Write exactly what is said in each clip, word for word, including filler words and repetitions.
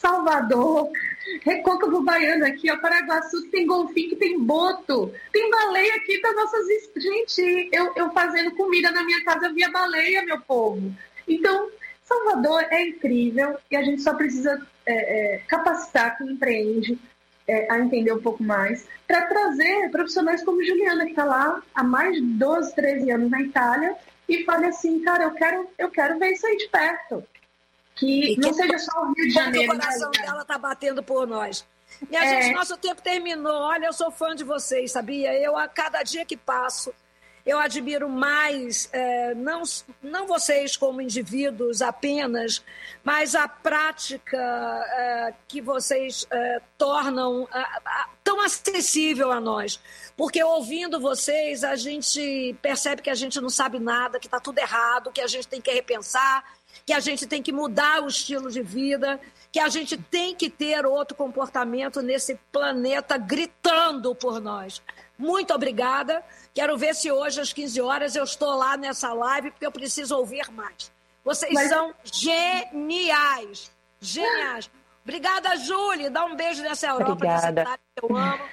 Salvador, Recôncavo Baiano aqui, ó, Paraguaçu, tem golfinho, que tem boto, tem baleia aqui das nossas... Gente, eu, eu fazendo comida na minha casa via baleia, meu povo. Então, Salvador é incrível e a gente só precisa é, é, capacitar quem empreende é, a entender um pouco mais, para trazer profissionais como Juliana, que está lá há mais de doze, treze anos na Itália, e fala assim, cara, eu quero, eu quero ver isso aí de perto. Que, que não seja só o Rio de Janeiro. O coração né? dela está batendo por nós. Minha é... gente, nosso tempo terminou. Olha, eu sou fã de vocês, sabia? Eu, a cada dia que passo, eu admiro mais, é, não, não vocês como indivíduos apenas, mas a prática é, que vocês é, tornam é, tão acessível a nós. Porque ouvindo vocês, a gente percebe que a gente não sabe nada, que está tudo errado, que a gente tem que repensar, que a gente tem que mudar o estilo de vida, que a gente tem que ter outro comportamento nesse planeta gritando por nós. Muito obrigada. Quero ver se hoje, às quinze horas, eu estou lá nessa live, porque eu preciso ouvir mais. Vocês Mas... são geniais. Geniais. Obrigada, Júlia. Dá um beijo nessa Europa. Obrigada. Cidade que eu amo.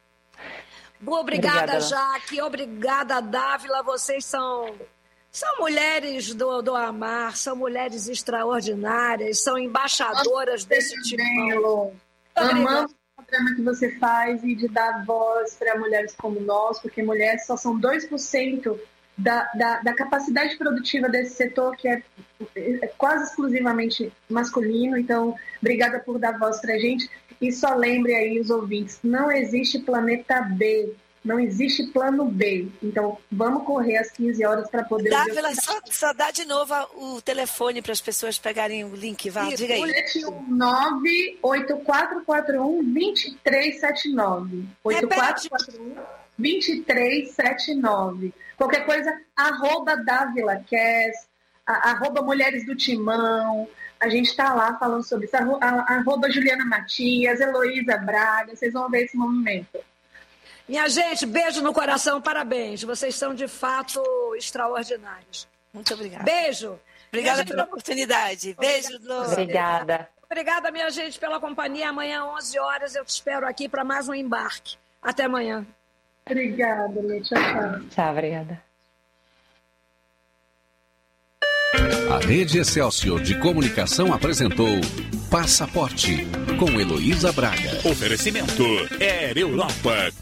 Obrigada, Obrigada, Jaque. Obrigada, Dávila. Vocês são... São mulheres do, do amar, são mulheres extraordinárias, são embaixadoras desse tipo. Amamos o programa que você faz e de dar voz para mulheres como nós, porque mulheres só são dois por cento da, da, da capacidade produtiva desse setor, que é, é quase exclusivamente masculino. Então, obrigada por dar voz para a gente. E só lembre aí os ouvintes, não existe planeta B. Não existe plano B. Então, vamos correr às quinze horas para poder... Dávila, só, só dá de novo o telefone para as pessoas pegarem o link. Vá, diga aí. nove oito quatro quatro um, dois três sete nove. oito quatro quatro um, dois três sete nove. Qualquer coisa, arroba Dávila Cass, arroba Mulheres do Timão. A gente está lá falando sobre isso. Arroba Juliana Matias, Heloísa Braga. Vocês vão ver esse movimento. Minha gente, beijo no coração, parabéns. Vocês são, de fato, extraordinários. Muito obrigada. Beijo. Obrigada beijo pela oportunidade. Beijo, Lô. Obrigada. Obrigada, minha gente, pela companhia. Amanhã, onze horas, eu te espero aqui para mais um embarque. Até amanhã. Obrigada, Lê. Tchau, tchau. Tchau, obrigada. A Rede Excelsior de Comunicação apresentou Passaporte, com Heloísa Braga. Oferecimento Air Europa.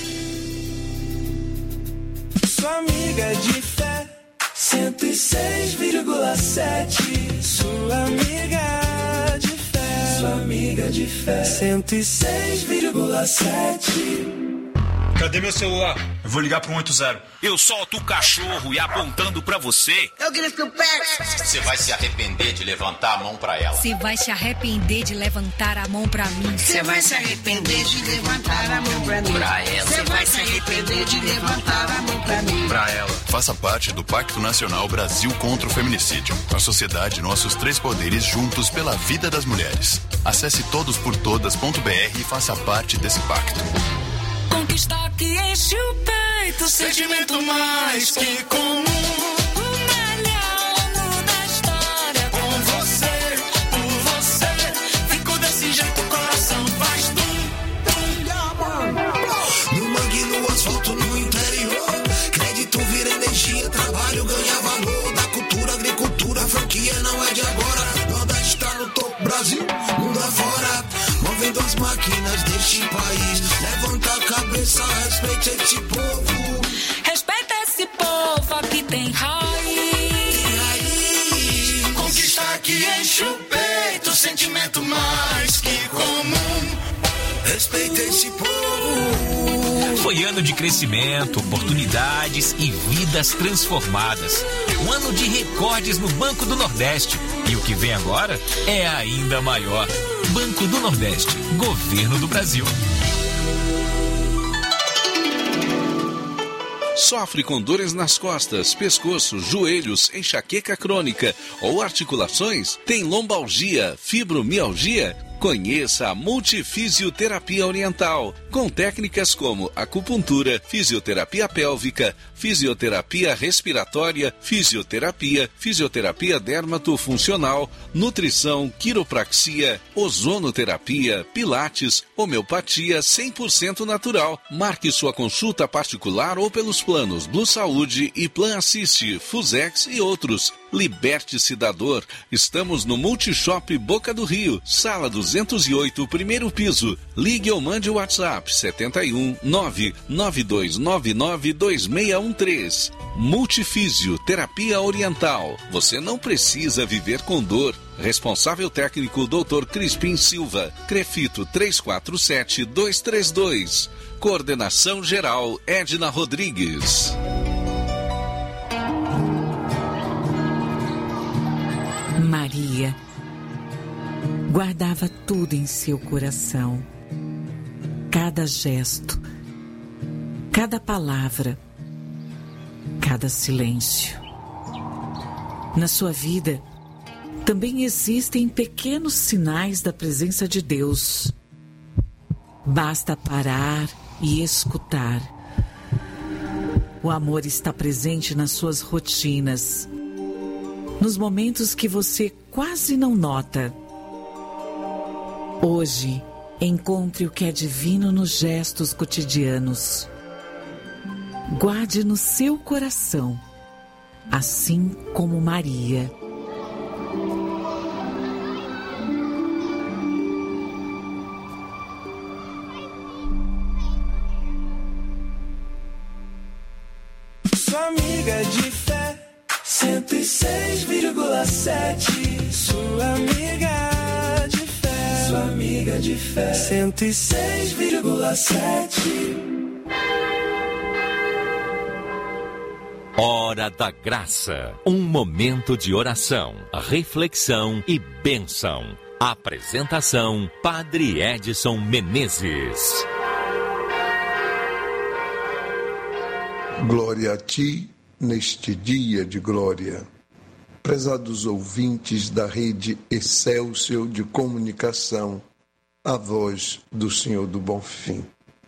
Sua amiga de fé, cento e seis vírgula sete. Sua amiga de fé, sua amiga de fé, cento e seis vírgula sete. Cadê meu celular? Eu vou ligar pro um oito zero. Eu solto o cachorro e apontando pra você. Eu grito que o pé. Você vai se arrepender de levantar a mão pra ela. Você vai se arrepender de levantar a mão pra mim. Você vai se arrepender de levantar a mão pra mim. Pra ela. Você vai se arrepender de levantar a mão pra mim. Pra ela. Faça parte do Pacto Nacional Brasil contra o Feminicídio. A sociedade e nossos três poderes juntos pela vida das mulheres. Acesse todos por todas ponto b r e faça parte desse pacto. Conquista que enche o peito, sentimento mais que comum. O melhor ano da história com você, por você. Fico desse jeito, o coração faz tum, tum. No mangue, no asfalto, no interior. Crédito vira energia, trabalho ganha valor. Da cultura, agricultura, franquia não é de agora. Nordeste está no topo, Brasil, mundo afora. Movendo as máquinas deste país. Levanta a cabeça, respeita esse povo. Respeita esse povo, aqui tem raiz. Tem raiz. Conquista que enche o peito, sentimento mais que comum. Respeita esse povo. Foi ano de crescimento, oportunidades e vidas transformadas. Um ano de recordes no Banco do Nordeste. E o que vem agora é ainda maior. Banco do Nordeste, Governo do Brasil. Sofre com dores nas costas, pescoço, joelhos, enxaqueca crônica ou articulações? Tem lombalgia, fibromialgia? Conheça a Multifisioterapia Oriental, com técnicas como acupuntura, fisioterapia pélvica, fisioterapia respiratória, fisioterapia, fisioterapia dermatofuncional, nutrição, quiropraxia, ozonoterapia, pilates, homeopatia cem por cento natural. Marque sua consulta particular ou pelos planos Blue Saúde e Plan Assist, Fusex e outros. Liberte-se da dor. Estamos no Multishop Boca do Rio, sala duzentos e oito, primeiro piso. Ligue ou mande o WhatsApp setenta e um, nove nove dois nove nove dois seis um três. Multifísio Terapia Oriental. Você não precisa viver com dor. Responsável técnico doutor Crispim Silva. Crefito três quatro sete dois três dois. Coordenação geral Edna Rodrigues. Maria guardava tudo em seu coração. Cada gesto, cada palavra, cada silêncio. Na sua vida, também existem pequenos sinais da presença de Deus. Basta parar e escutar. O amor está presente nas suas rotinas, nos momentos que você quase não nota. Hoje, encontre o que é divino nos gestos cotidianos. Guarde no seu coração, assim como Maria. Sua amiga de fé, cento e seis vírgula sete. Sua amiga de fé, sua amiga de fé, cento e seis vírgula sete. Hora da Graça, um momento de oração, reflexão e bênção. Apresentação, Padre Edson Menezes. Glória a ti neste dia de glória. Prezados ouvintes da rede Excelsior de comunicação, a voz do Senhor do Bonfim.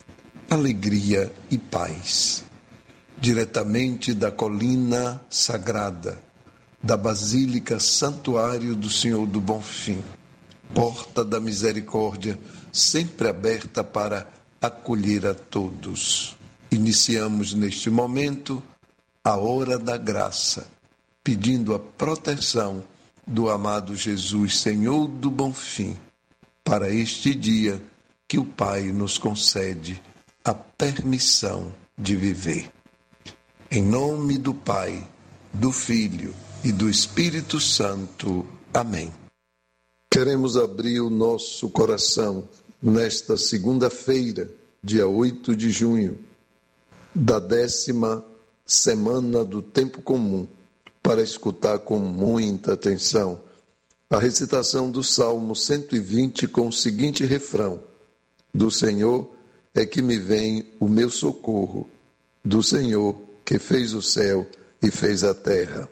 Alegria e paz. Diretamente da colina sagrada, da Basílica Santuário do Senhor do Bonfim, porta da misericórdia, sempre aberta para acolher a todos. Iniciamos neste momento a hora da graça, pedindo a proteção do amado Jesus, Senhor do Bonfim, para este dia que o Pai nos concede a permissão de viver. Em nome do Pai, do Filho e do Espírito Santo. Amém. Queremos abrir o nosso coração nesta segunda-feira, dia oito de junho, da décima semana do tempo comum, para escutar com muita atenção a recitação do Salmo cento e vinte com o seguinte refrão: do Senhor é que me vem o meu socorro, do Senhor que fez o céu e fez a terra.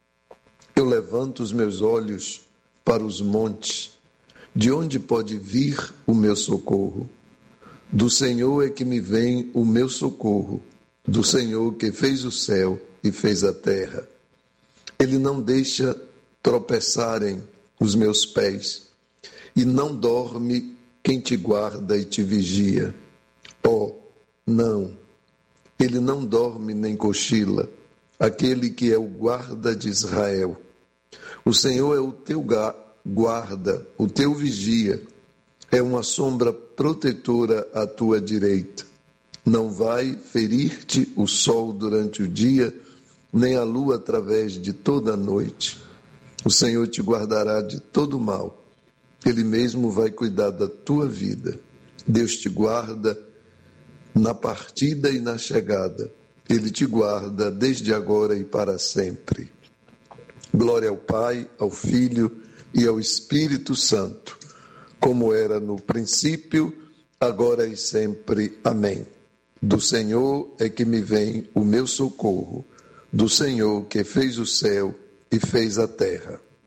Eu levanto os meus olhos para os montes, de onde pode vir o meu socorro? Do Senhor é que me vem o meu socorro, do Senhor que fez o céu e fez a terra. Ele não deixa tropeçarem os meus pés, e não dorme quem te guarda e te vigia. Oh, não, ele não dorme nem cochila, aquele que é o guarda de Israel. O Senhor é o teu guarda, o teu vigia, é uma sombra protetora à tua direita. Não vai ferir-te o sol durante o dia, nem a lua através de toda a noite. O Senhor te guardará de todo mal. Ele mesmo vai cuidar da tua vida. Deus te guarda na partida e na chegada. Ele te guarda desde agora e para sempre. Glória ao Pai, ao Filho e ao Espírito Santo, como era no princípio, agora e sempre. Amém. Do Senhor é que me vem o meu socorro, do Senhor que fez o céu e fez a terra.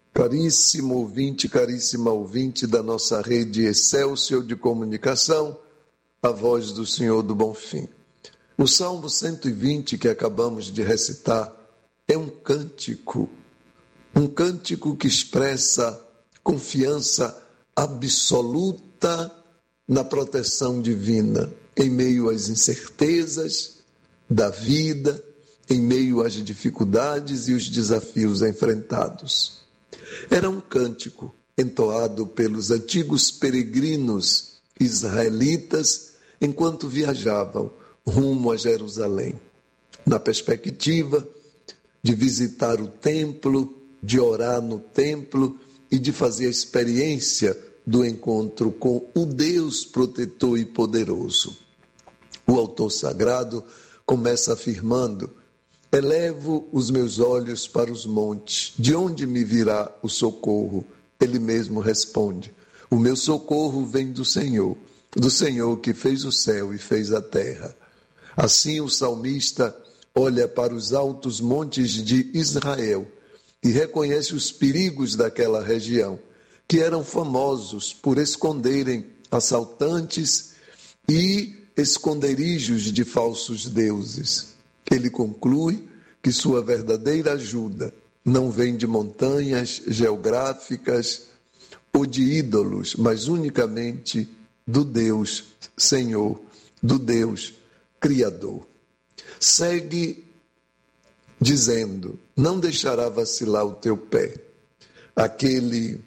Caríssimo ouvinte, caríssima ouvinte da nossa rede Excelsior de comunicação, a voz do Senhor do Bonfim. O Salmo cento e vinte que acabamos de recitar é um cântico, um cântico que expressa confiança absoluta na proteção divina, em meio às incertezas da vida, em meio às dificuldades e os desafios enfrentados. Era um cântico entoado pelos antigos peregrinos israelitas enquanto viajavam rumo a Jerusalém, na perspectiva de visitar o templo, de orar no templo e de fazer a experiência do encontro com o Deus protetor e poderoso. O autor sagrado começa afirmando: elevo os meus olhos para os montes, de onde me virá o socorro? Ele mesmo responde: o meu socorro vem do Senhor, do Senhor que fez o céu e fez a terra. Assim o salmista olha para os altos montes de Israel e reconhece os perigos daquela região, que eram famosos por esconderem assaltantes e esconderijos de falsos deuses. Ele conclui que sua verdadeira ajuda não vem de montanhas geográficas ou de ídolos, mas unicamente do Deus Senhor, do Deus Criador. Segue dizendo: não deixará vacilar o teu pé, aquele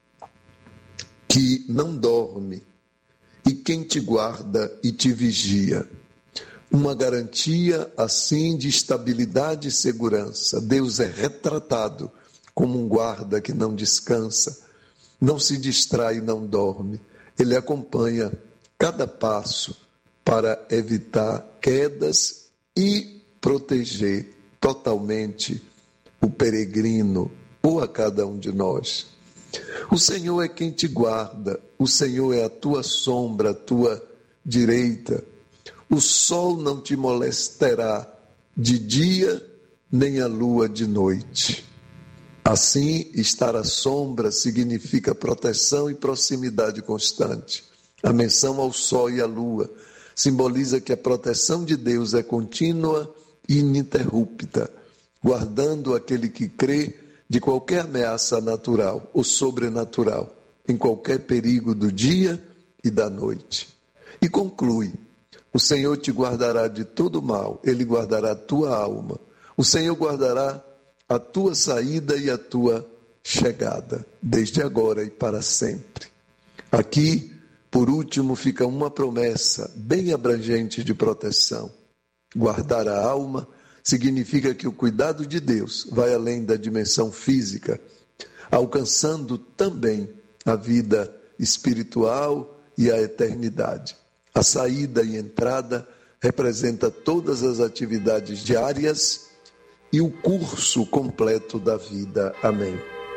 que não dorme e quem te guarda e te vigia. Uma garantia assim de estabilidade e segurança. Deus é retratado como um guarda que não descansa, não se distrai e não dorme. Ele acompanha cada passo para evitar quedas e proteger totalmente o peregrino ou a cada um de nós. O Senhor é quem te guarda, o Senhor é a tua sombra, a tua direita. O sol não te molestará de dia, nem a lua de noite. Assim, estar à sombra significa proteção e proximidade constante. A menção ao sol e à lua simboliza que a proteção de Deus é contínua e ininterrupta, guardando aquele que crê de qualquer ameaça natural ou sobrenatural, em qualquer perigo do dia e da noite. E conclui: o Senhor te guardará de todo mal, Ele guardará a tua alma. O Senhor guardará a tua saída e a tua chegada, desde agora e para sempre. Aqui, por último, fica uma promessa bem abrangente de proteção. Guardar a alma significa que o cuidado de Deus vai além da dimensão física, alcançando também a vida espiritual e a eternidade. A saída e entrada representa todas as atividades diárias e o curso completo da vida. Amém.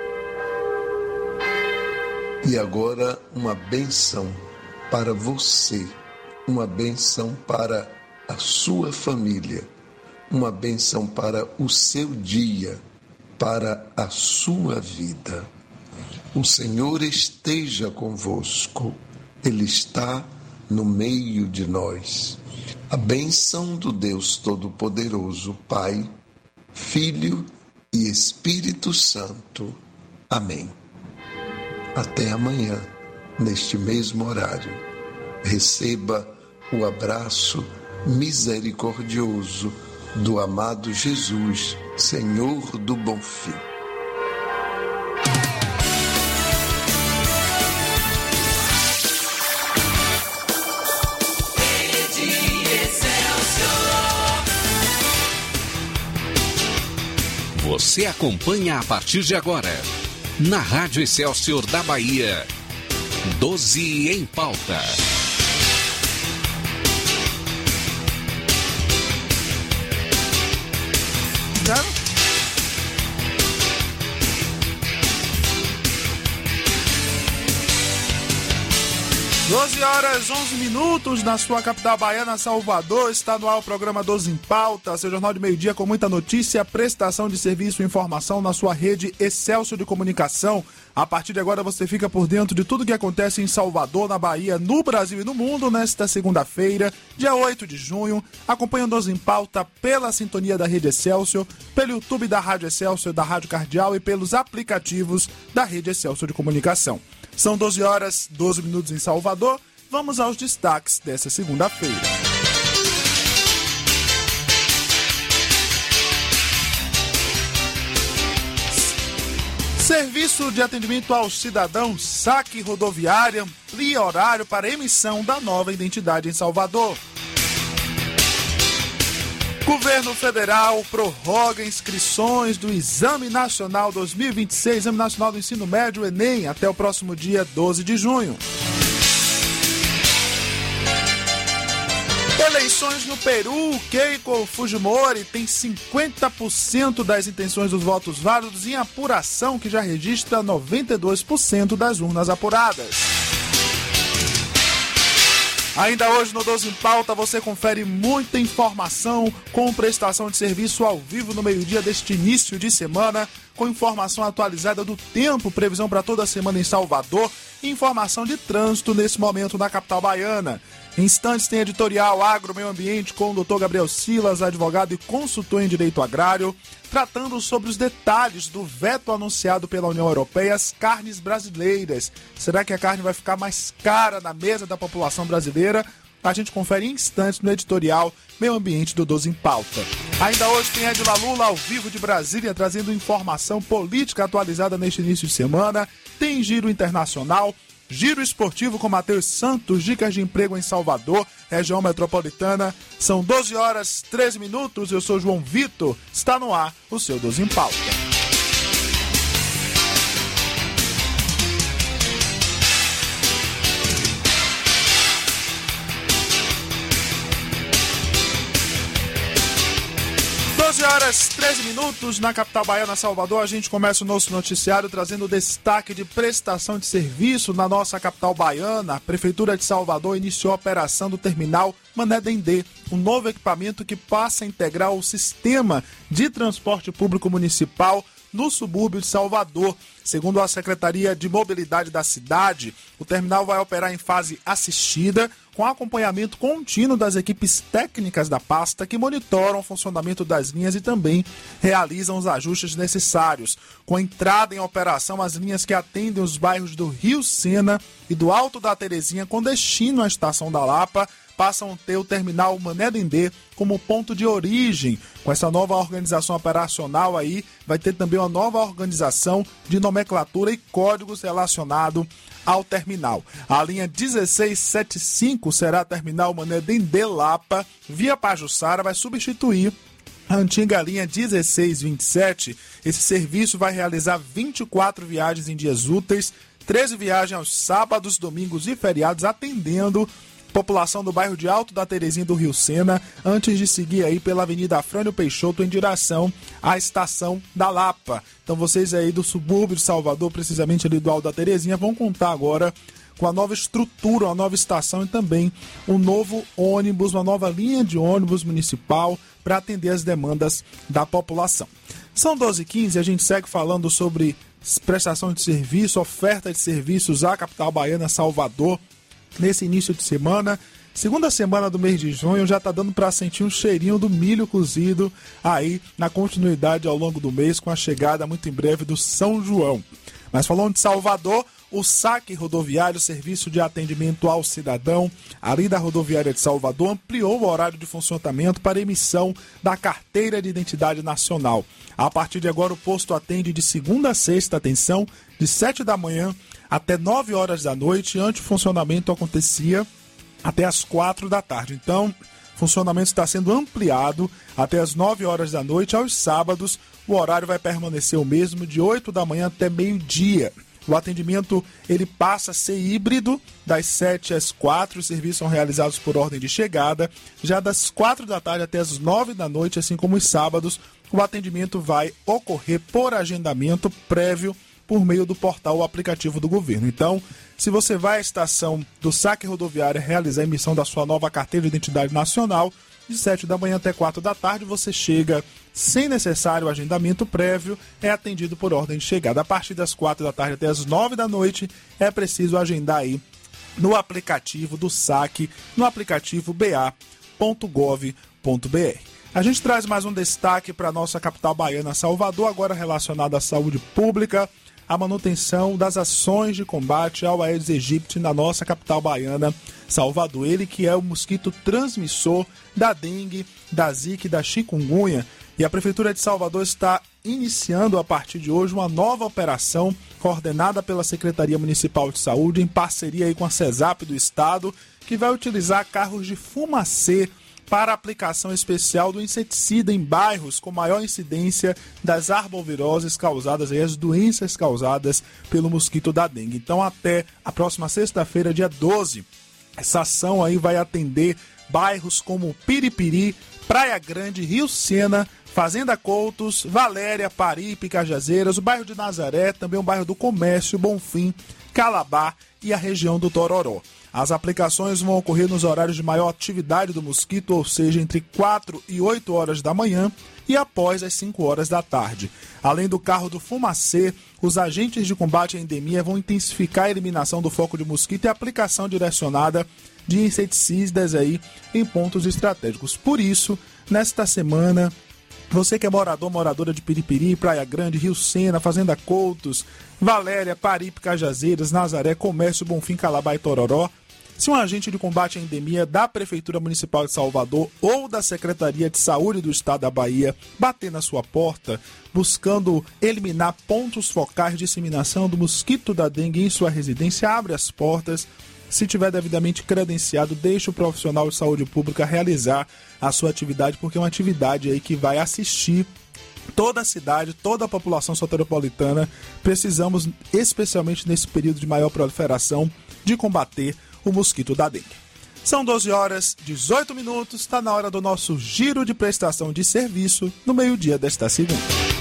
E agora uma bênção para você, uma bênção para a sua família, uma bênção para o seu dia, para a sua vida. O Senhor esteja convosco, Ele está no meio de nós. A bênção do Deus Todo-Poderoso, Pai, Filho e Espírito Santo. Amém. Até amanhã, neste mesmo horário. Receba o abraço misericordioso do amado Jesus, Senhor do Bonfim. Você acompanha a partir de agora, na Rádio Excelsior da Bahia, doze em pauta. doze horas, onze minutos na sua capital baiana, Salvador. Está no ar o programa doze em Pauta, seu jornal de meio-dia com muita notícia, prestação de serviço e informação na sua rede Excelsior de Comunicação. A partir de agora você fica por dentro de tudo que acontece em Salvador, na Bahia, no Brasil e no mundo nesta segunda-feira, dia oito de junho. Acompanhe o doze em Pauta pela sintonia da rede Excelsior, pelo YouTube da Rádio Excelsior, da Rádio Cardeal e pelos aplicativos da rede Excelsior de Comunicação. São doze horas, doze minutos em Salvador. Vamos aos destaques dessa segunda-feira. Serviço de atendimento ao cidadão Saque Rodoviária amplia horário para emissão da nova identidade em Salvador. Governo Federal prorroga inscrições do Exame Nacional dois mil e vinte e seis, Exame Nacional do Ensino Médio, Enem, até o próximo dia doze de junho. Eleições no Peru, Keiko Fujimori tem cinquenta por cento das intenções dos votos válidos em apuração, que já registra noventa e dois por cento das urnas apuradas. Ainda hoje no doze em Pauta você confere muita informação com prestação de serviço ao vivo no meio-dia deste início de semana, com informação atualizada do tempo, previsão para toda a semana em Salvador e informação de trânsito nesse momento na capital baiana. Em instantes tem editorial Agro Meio Ambiente com o doutor Gabriel Silas, advogado e consultor em direito agrário, tratando sobre os detalhes do veto anunciado pela União Europeia às carnes brasileiras. Será que a carne vai ficar mais cara na mesa da população brasileira? A gente confere em instantes no editorial Meio Ambiente do doze em Pauta. Ainda hoje tem Edila Lula ao vivo de Brasília, trazendo informação política atualizada neste início de semana. Tem giro internacional, giro esportivo com Matheus Santos, dicas de emprego em Salvador, região metropolitana. São doze horas, treze minutos. Eu sou João Vitor. Está no ar o seu doze em Pauta. doze horas, treze minutos na capital baiana, Salvador. A gente começa o nosso noticiário trazendo destaque de prestação de serviço na nossa capital baiana. A Prefeitura de Salvador iniciou a operação do terminal Mané Dendê, um novo equipamento que passa a integrar o sistema de transporte público municipal no subúrbio de Salvador. Segundo a Secretaria de Mobilidade da cidade, o terminal vai operar em fase assistida, com acompanhamento contínuo das equipes técnicas da pasta que monitoram o funcionamento das linhas e também realizam os ajustes necessários. Com a entrada em operação, as linhas que atendem os bairros do Rio Sena e do Alto da Terezinha com destino à Estação da Lapa passam a ter o terminal Mané Dendê como ponto de origem. Com essa nova organização operacional aí, vai ter também uma nova organização de nomenclatura e códigos relacionados ao terminal. A linha dezesseis setenta e cinco será a terminal Mané Dendê Lapa, via Pajuçara, vai substituir a antiga linha dezesseis vinte e sete. Esse serviço vai realizar vinte e quatro viagens em dias úteis, treze viagens aos sábados, domingos e feriados, atendendo população do bairro de Alto da Terezinha do Rio Sena, antes de seguir aí pela Avenida Afrânio Peixoto em direção à Estação da Lapa. Então vocês aí do subúrbio de Salvador, precisamente ali do Alto da Terezinha, vão contar agora com a nova estrutura, uma nova estação e também um novo ônibus, uma nova linha de ônibus municipal para atender as demandas da população. São doze e quinze, a gente segue falando sobre prestação de serviço, oferta de serviços à capital baiana, Salvador. Nesse início de semana, segunda semana do mês de junho, já está dando para sentir um cheirinho do milho cozido aí na continuidade ao longo do mês, com a chegada muito em breve do São João. Mas falando de Salvador, o Saque Rodoviário, serviço de atendimento ao cidadão, ali da Rodoviária de Salvador, ampliou o horário de funcionamento para emissão da Carteira de Identidade Nacional. A partir de agora, o posto atende de segunda a sexta, atenção, de sete da manhã até nove horas da noite. Antes o funcionamento acontecia até as quatro da tarde. Então, o funcionamento está sendo ampliado até as nove horas da noite. Aos sábados, o horário vai permanecer o mesmo, de oito da manhã até meio-dia. O atendimento ele passa a ser híbrido, das sete às quatro. Os serviços são realizados por ordem de chegada. Já das quatro da tarde até as nove da noite, assim como os sábados, o atendimento vai ocorrer por agendamento prévio por meio do portal ou aplicativo do governo. Então, se você vai à estação do saque rodoviário realizar a emissão da sua nova carteira de identidade nacional, de sete da manhã até quatro da tarde, você chega sem necessário agendamento prévio, é atendido por ordem de chegada. A partir das quatro da tarde até as nove da noite, é preciso agendar aí no aplicativo do saque, no aplicativo b a ponto gov ponto b r. A gente traz mais um destaque para a nossa capital baiana, Salvador, agora relacionado à saúde pública, a manutenção das ações de combate ao Aedes aegypti na nossa capital baiana, Salvador. Ele que é o mosquito transmissor da dengue, da zika e da chikungunya. E a Prefeitura de Salvador está iniciando a partir de hoje uma nova operação coordenada pela Secretaria Municipal de Saúde, em parceria aí com a CESAP do Estado, que vai utilizar carros de fumacê para aplicação especial do inseticida em bairros com maior incidência das arboviroses causadas, aí, as doenças causadas pelo mosquito da dengue. Então, até a próxima sexta-feira, dia doze, essa ação aí vai atender bairros como Piripiri, Praia Grande, Rio Sena, Fazenda Coutos, Valéria, Paripe, Cajazeiras, o bairro de Nazaré, também o bairro do Comércio, Bonfim, Calabar e a região do Tororó. As aplicações vão ocorrer nos horários de maior atividade do mosquito, ou seja, entre quatro e oito horas da manhã e após as cinco horas da tarde. Além do carro do fumacê, os agentes de combate à endemia vão intensificar a eliminação do foco de mosquito e a aplicação direcionada de inseticidas aí em pontos estratégicos. Por isso, nesta semana, você que é morador, moradora de Piripiri, Praia Grande, Rio Sena, Fazenda Coutos, Valéria, Paripe, Cajazeiras, Nazaré, Comércio, Bonfim, Calabar e Tororó, se um agente de combate à endemia da Prefeitura Municipal de Salvador ou da Secretaria de Saúde do Estado da Bahia bater na sua porta, buscando eliminar pontos focais de disseminação do mosquito da dengue em sua residência, abre as portas. Se tiver devidamente credenciado, deixe o profissional de saúde pública realizar a sua atividade, porque é uma atividade aí que vai assistir toda a cidade, toda a população soteropolitana. Precisamos, especialmente nesse período de maior proliferação, de combater o mosquito da dengue. São doze horas, dezoito minutos, está na hora do nosso giro de prestação de serviço no meio-dia desta segunda.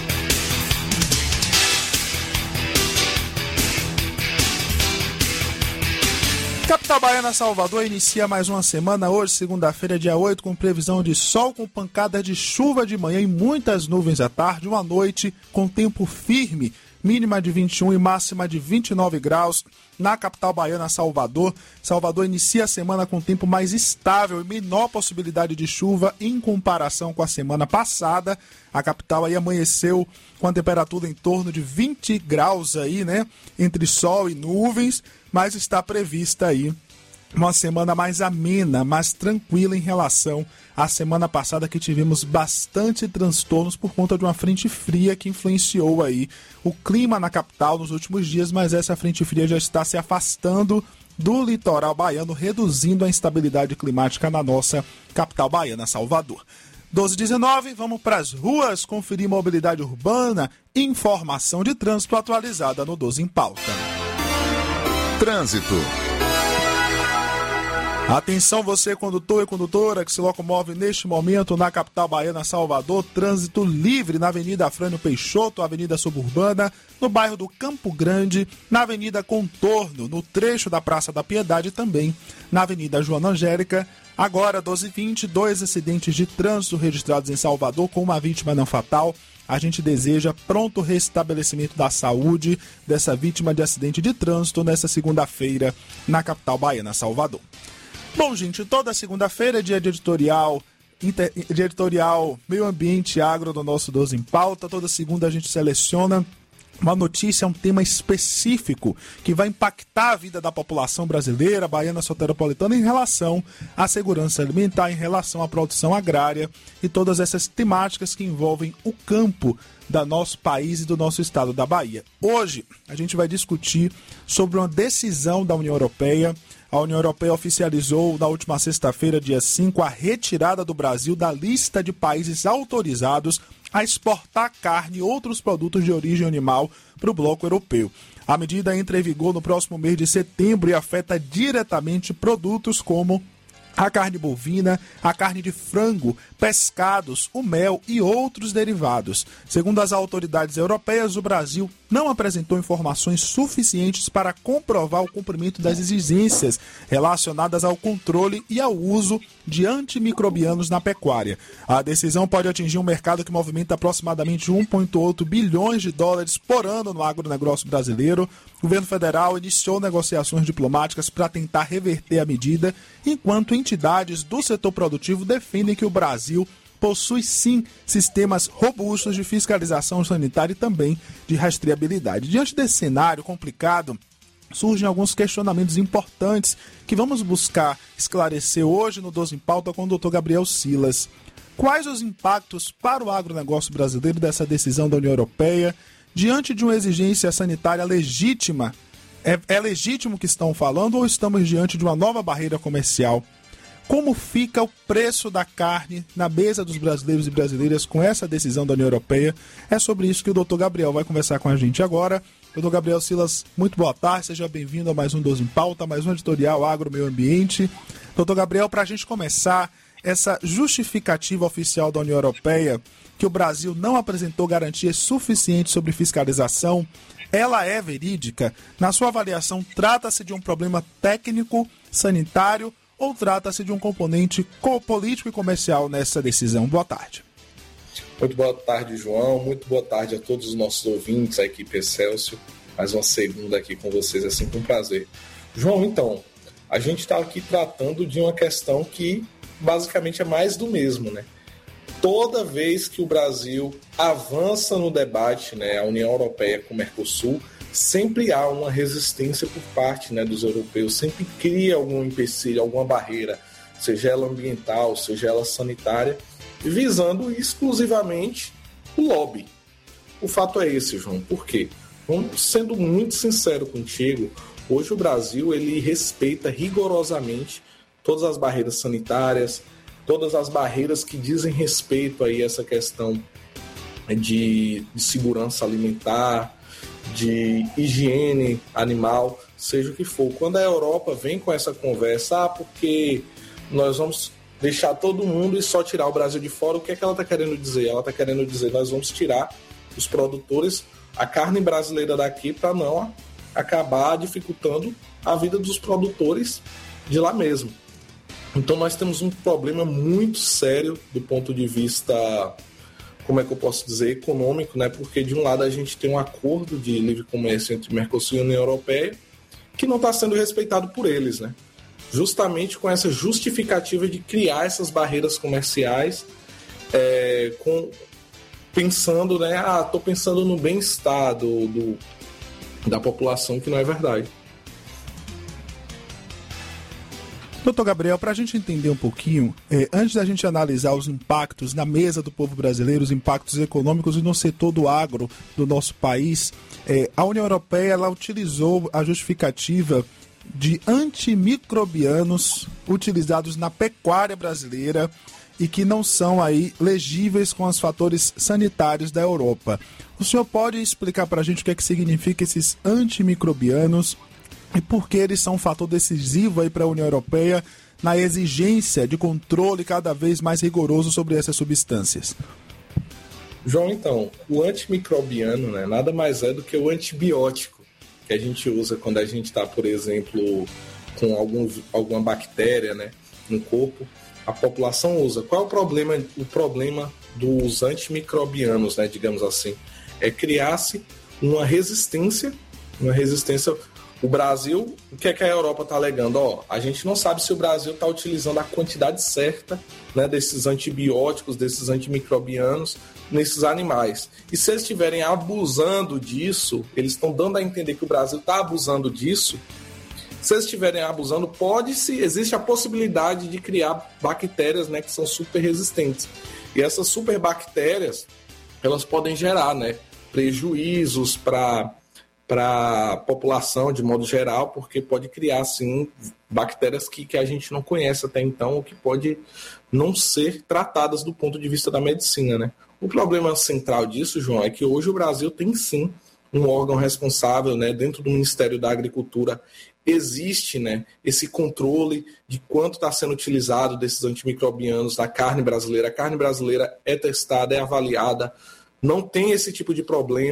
Capital Baiana, Salvador, inicia mais uma semana hoje, segunda-feira, dia oito, com previsão de sol com pancadas de chuva de manhã e muitas nuvens à tarde, uma noite com tempo firme, mínima de vinte e um e máxima de vinte e nove graus na capital baiana, Salvador. Salvador inicia a semana com tempo mais estável e menor possibilidade de chuva em comparação com a semana passada. A capital aí amanheceu com a temperatura em torno de vinte graus aí, né, entre sol e nuvens, mas está prevista aí uma semana mais amena, mais tranquila em relação à semana passada, que tivemos bastante transtornos por conta de uma frente fria que influenciou aí o clima na capital nos últimos dias, mas essa frente fria já está se afastando do litoral baiano, reduzindo a instabilidade climática na nossa capital baiana, Salvador. doze e dezenove, vamos para as ruas conferir mobilidade urbana e informação de trânsito atualizada no doze em Pauta. Trânsito. Atenção você, condutor e condutora que se locomove neste momento na capital baiana, Salvador. Trânsito livre na Avenida Afrânio Peixoto, Avenida Suburbana, no bairro do Campo Grande, na Avenida Contorno, no trecho da Praça da Piedade, também na Avenida Joana Angélica. Agora, doze e vinte, dois acidentes de trânsito registrados em Salvador com uma vítima não fatal. A gente deseja pronto restabelecimento da saúde dessa vítima de acidente de trânsito nessa segunda-feira na capital baiana, Salvador. Bom, gente, toda segunda-feira é dia de editorial, inter, de editorial Meio Ambiente e Agro do nosso doze em Pauta. Toda segunda a gente seleciona uma notícia, um tema específico que vai impactar a vida da população brasileira, baiana, soteropolitana em relação à segurança alimentar, em relação à produção agrária e todas essas temáticas que envolvem o campo do nosso país e do nosso estado da Bahia. Hoje a gente vai discutir sobre uma decisão da União Europeia. A União Europeia oficializou na última sexta-feira, dia cinco, a retirada do Brasil da lista de países autorizados a exportar carne e outros produtos de origem animal para o bloco europeu. A medida entra em vigor no próximo mês de setembro e afeta diretamente produtos como a carne bovina, a carne de frango, pescados, o mel e outros derivados. Segundo as autoridades europeias, o Brasil não apresentou informações suficientes para comprovar o cumprimento das exigências relacionadas ao controle e ao uso de antimicrobianos na pecuária. A decisão pode atingir um mercado que movimenta aproximadamente um vírgula oito bilhões de dólares por ano no agronegócio brasileiro. O governo federal iniciou negociações diplomáticas para tentar reverter a medida, enquanto entidades do setor produtivo defendem que o Brasil possui sim sistemas robustos de fiscalização sanitária e também de rastreabilidade. Diante desse cenário complicado, surgem alguns questionamentos importantes que vamos buscar esclarecer hoje no doze em Pauta com o doutor Gabriel Silas. Quais os impactos para o agronegócio brasileiro dessa decisão da União Europeia diante de uma exigência sanitária legítima? É, é legítimo que estão falando ou estamos diante de uma nova barreira comercial? Como fica o preço da carne na mesa dos brasileiros e brasileiras com essa decisão da União Europeia? É sobre isso que o doutor Gabriel vai conversar com a gente agora. doutor Gabriel Silas, muito boa tarde, seja bem-vindo a mais um doze em Pauta, mais um editorial Agro Meio Ambiente. doutor Gabriel, para a gente começar, essa justificativa oficial da União Europeia que o Brasil não apresentou garantias suficientes sobre fiscalização, ela é verídica? Na sua avaliação, trata-se de um problema técnico, sanitário, ou trata-se de um componente político e comercial nessa decisão? Boa tarde. Muito boa tarde, João. Muito boa tarde a todos os nossos ouvintes, a equipe Excelsior. Mais uma segunda aqui com vocês, é sempre um prazer. João, então, a gente está aqui tratando de uma questão que basicamente é mais do mesmo, né? Toda vez que o Brasil avança no debate, né, a União Europeia com o Mercosul, sempre há uma resistência por parte, né, dos europeus, sempre cria algum empecilho, alguma barreira, seja ela ambiental, seja ela sanitária, visando exclusivamente o lobby. O fato é esse, João. Por quê? Sendo muito sincero contigo, hoje o Brasil ele respeita rigorosamente todas as barreiras sanitárias, todas as barreiras que dizem respeito aí a essa questão de, de segurança alimentar, de higiene animal, seja o que for. Quando a Europa vem com essa conversa, ah, porque nós vamos deixar todo mundo e só tirar o Brasil de fora, o que é que ela está querendo dizer? Ela está querendo dizer, nós vamos tirar os produtores, a carne brasileira daqui, para não acabar dificultando a vida dos produtores de lá mesmo. Então nós temos um problema muito sério do ponto de vista, como é que eu posso dizer, econômico, né? Porque de um lado a gente tem um acordo de livre comércio entre Mercosul e União Europeia que não está sendo respeitado por eles, né? Justamente com essa justificativa de criar essas barreiras comerciais, é, com, pensando, né? Ah, estou pensando no bem-estar do, do, da população, que não é verdade. doutor Gabriel, para a gente entender um pouquinho, é, antes da gente analisar os impactos na mesa do povo brasileiro, os impactos econômicos e no setor do agro do nosso país, é, a União Europeia ela utilizou a justificativa de antimicrobianos utilizados na pecuária brasileira e que não são aí legíveis com os fatores sanitários da Europa. O senhor pode explicar para a gente o que é que significa esses antimicrobianos e por que eles são um fator decisivo aí para a União Europeia na exigência de controle cada vez mais rigoroso sobre essas substâncias? João, então, o antimicrobiano, né, nada mais é do que o antibiótico que a gente usa quando a gente está, por exemplo, com algum, alguma bactéria, né, no corpo. A população usa. Qual é o problema? O problema dos antimicrobianos, né, digamos assim, é criar-se uma resistência, uma resistência. O Brasil, o que é que a Europa está alegando? Ó, a gente não sabe se o Brasil está utilizando a quantidade certa, né, desses antibióticos, desses antimicrobianos nesses animais. E se eles estiverem abusando disso, eles estão dando a entender que o Brasil está abusando disso. Se eles estiverem abusando, pode-se, existe a possibilidade de criar bactérias, né, que são super resistentes. E essas super bactérias, elas podem gerar, né, prejuízos para para a população de modo geral, porque pode criar, sim, bactérias que, que a gente não conhece até então, ou que pode não ser tratadas do ponto de vista da medicina, né? O problema central disso, João, é que hoje o Brasil tem, sim, um órgão responsável, né, dentro do Ministério da Agricultura. Existe, né, esse controle de quanto está sendo utilizado desses antimicrobianos na carne brasileira. A carne brasileira é testada, é avaliada, não tem esse tipo de problema.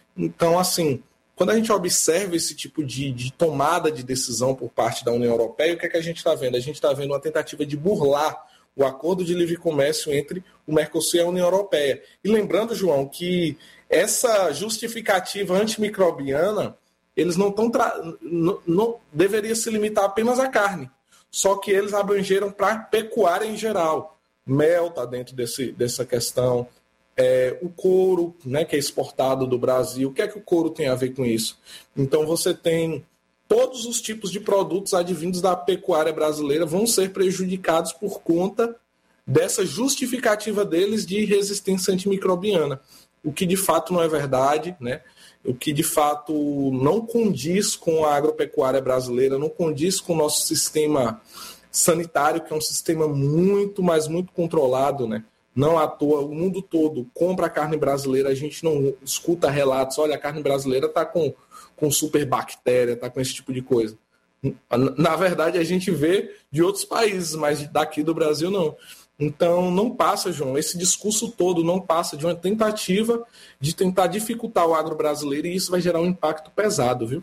Então, assim, quando a gente observa esse tipo de, de tomada de decisão por parte da União Europeia, o que é que a gente está vendo? A gente está vendo uma tentativa de burlar o acordo de livre comércio entre o Mercosul e a União Europeia. E lembrando, João, que essa justificativa antimicrobiana, eles não estão... Tra... Não, não deveria se limitar apenas à carne, só que eles abrangeram para a pecuária em geral. Mel está dentro desse, dessa questão, é, o couro, né, que é exportado do Brasil. O que é que o couro tem a ver com isso? Então você tem todos os tipos de produtos advindos da pecuária brasileira vão ser prejudicados por conta dessa justificativa deles de resistência antimicrobiana, o que de fato não é verdade, né? O que de fato não condiz com a agropecuária brasileira, não condiz com o nosso sistema sanitário, que é um sistema muito, mas muito controlado, né? Não à toa, o mundo todo compra a carne brasileira, a gente não escuta relatos, olha, a carne brasileira está com, com superbactéria, está com esse tipo de coisa. Na verdade, a gente vê de outros países, mas daqui do Brasil não. Então, não passa, João, esse discurso todo não passa de uma tentativa de tentar dificultar o agro brasileiro, e isso vai gerar um impacto pesado, viu?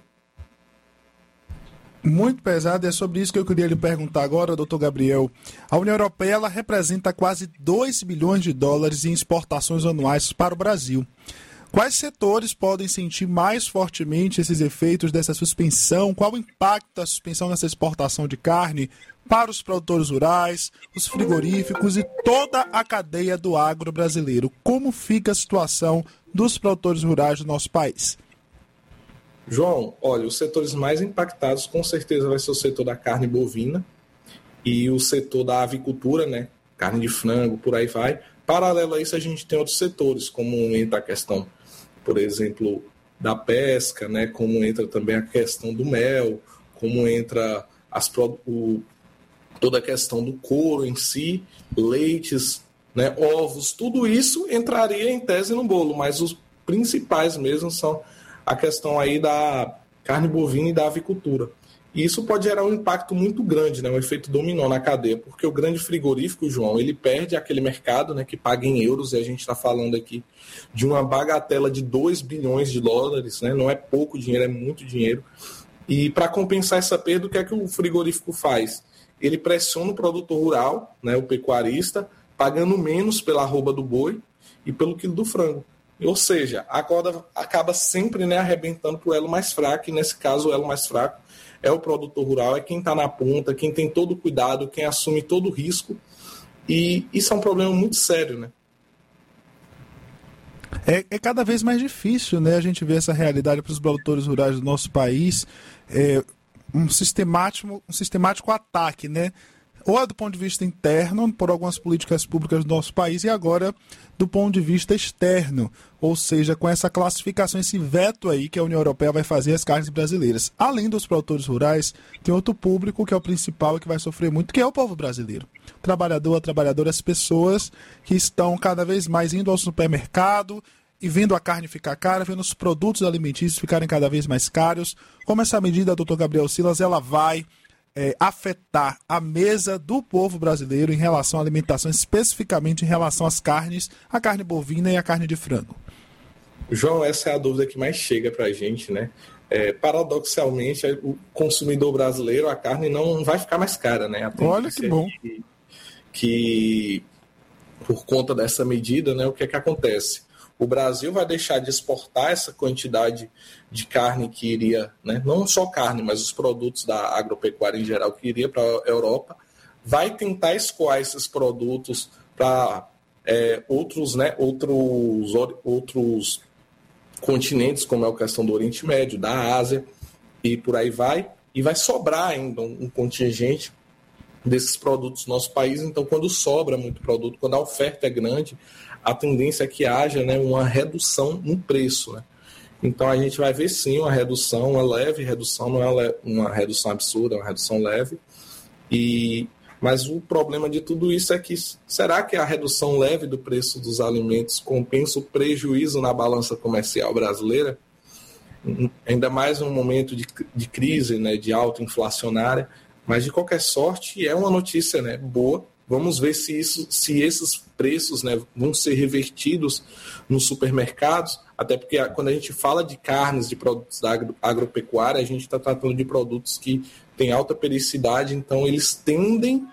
Muito pesado, é sobre isso que eu queria lhe perguntar agora, doutor Gabriel. A União Europeia ela representa quase dois bilhões de dólares em exportações anuais para o Brasil. Quais setores podem sentir mais fortemente esses efeitos dessa suspensão? Qual o impacto da suspensão nessa exportação de carne para os produtores rurais, os frigoríficos e toda a cadeia do agro brasileiro? Como fica a situação dos produtores rurais do nosso país? João, olha, os setores mais impactados com certeza vai ser o setor da carne bovina e o setor da avicultura, né? Carne de frango, por aí vai. Paralelo a isso, a gente tem outros setores, como entra a questão, por exemplo, da pesca, né? Como entra também a questão do mel, como entra as, o, toda a questão do couro em si, leites, né? Ovos, tudo isso entraria em tese no bolo, mas os principais mesmo são a questão aí da carne bovina e da avicultura. E isso pode gerar um impacto muito grande, né, um efeito dominó na cadeia, porque o grande frigorífico, João, ele perde aquele mercado, né, que paga em euros, e a gente está falando aqui de uma bagatela de dois bilhões de dólares, né, não é pouco dinheiro, é muito dinheiro. E para compensar essa perda, o que é que o frigorífico faz? Ele pressiona o produtor rural, né, o pecuarista, pagando menos pela arroba do boi e pelo quilo do frango. Ou seja, a corda acaba sempre, né, arrebentando para o elo mais fraco, e nesse caso o elo mais fraco é o produtor rural, é quem está na ponta, quem tem todo o cuidado, quem assume todo o risco, e isso é um problema muito sério, né? É, é cada vez mais difícil, né, a gente ver essa realidade para os produtores rurais do nosso país, é, um, sistemático, um sistemático ataque, né? Ou é do ponto de vista interno, por algumas políticas públicas do nosso país, e agora do ponto de vista externo, ou seja, com essa classificação, esse veto aí que a União Europeia vai fazer às carnes brasileiras. Além dos produtores rurais, tem outro público que é o principal e que vai sofrer muito, que é o povo brasileiro. O trabalhador, a trabalhadora, as pessoas que estão cada vez mais indo ao supermercado e vendo a carne ficar cara, vendo os produtos alimentícios ficarem cada vez mais caros. Como essa medida, doutor Gabriel Silas, ela vai É, afetar a mesa do povo brasileiro em relação à alimentação, especificamente em relação às carnes, a carne bovina e a carne de frango? João, essa é a dúvida que mais chega para a gente, né? É, paradoxalmente, o consumidor brasileiro, a carne não vai ficar mais cara, né? Olha que bom. Que, que, por conta dessa medida, né, o que é que acontece? O Brasil vai deixar de exportar essa quantidade de carne que iria, né, não só carne, mas os produtos da agropecuária em geral que iria para a Europa, vai tentar escoar esses produtos para é, outros, né, outros, outros continentes, como é a questão do Oriente Médio, da Ásia, e por aí vai, e vai sobrar ainda um, um contingente desses produtos no nosso país. Então, quando sobra muito produto, quando a oferta é grande, a tendência é que haja, né, uma redução no preço, né? Então a gente vai ver sim uma redução, uma leve redução, não é uma redução absurda, é uma redução leve. E, mas o problema de tudo isso é que, será que a redução leve do preço dos alimentos compensa o prejuízo na balança comercial brasileira? Ainda mais num momento de, de crise, né, de alta inflacionária, mas de qualquer sorte é uma notícia, né, boa Vamos ver se, isso, se esses preços, né, vão ser revertidos nos supermercados, até porque quando a gente fala de carnes, de produtos da agro, agropecuária, a gente está tratando de produtos que têm alta periodicidade, então eles tendem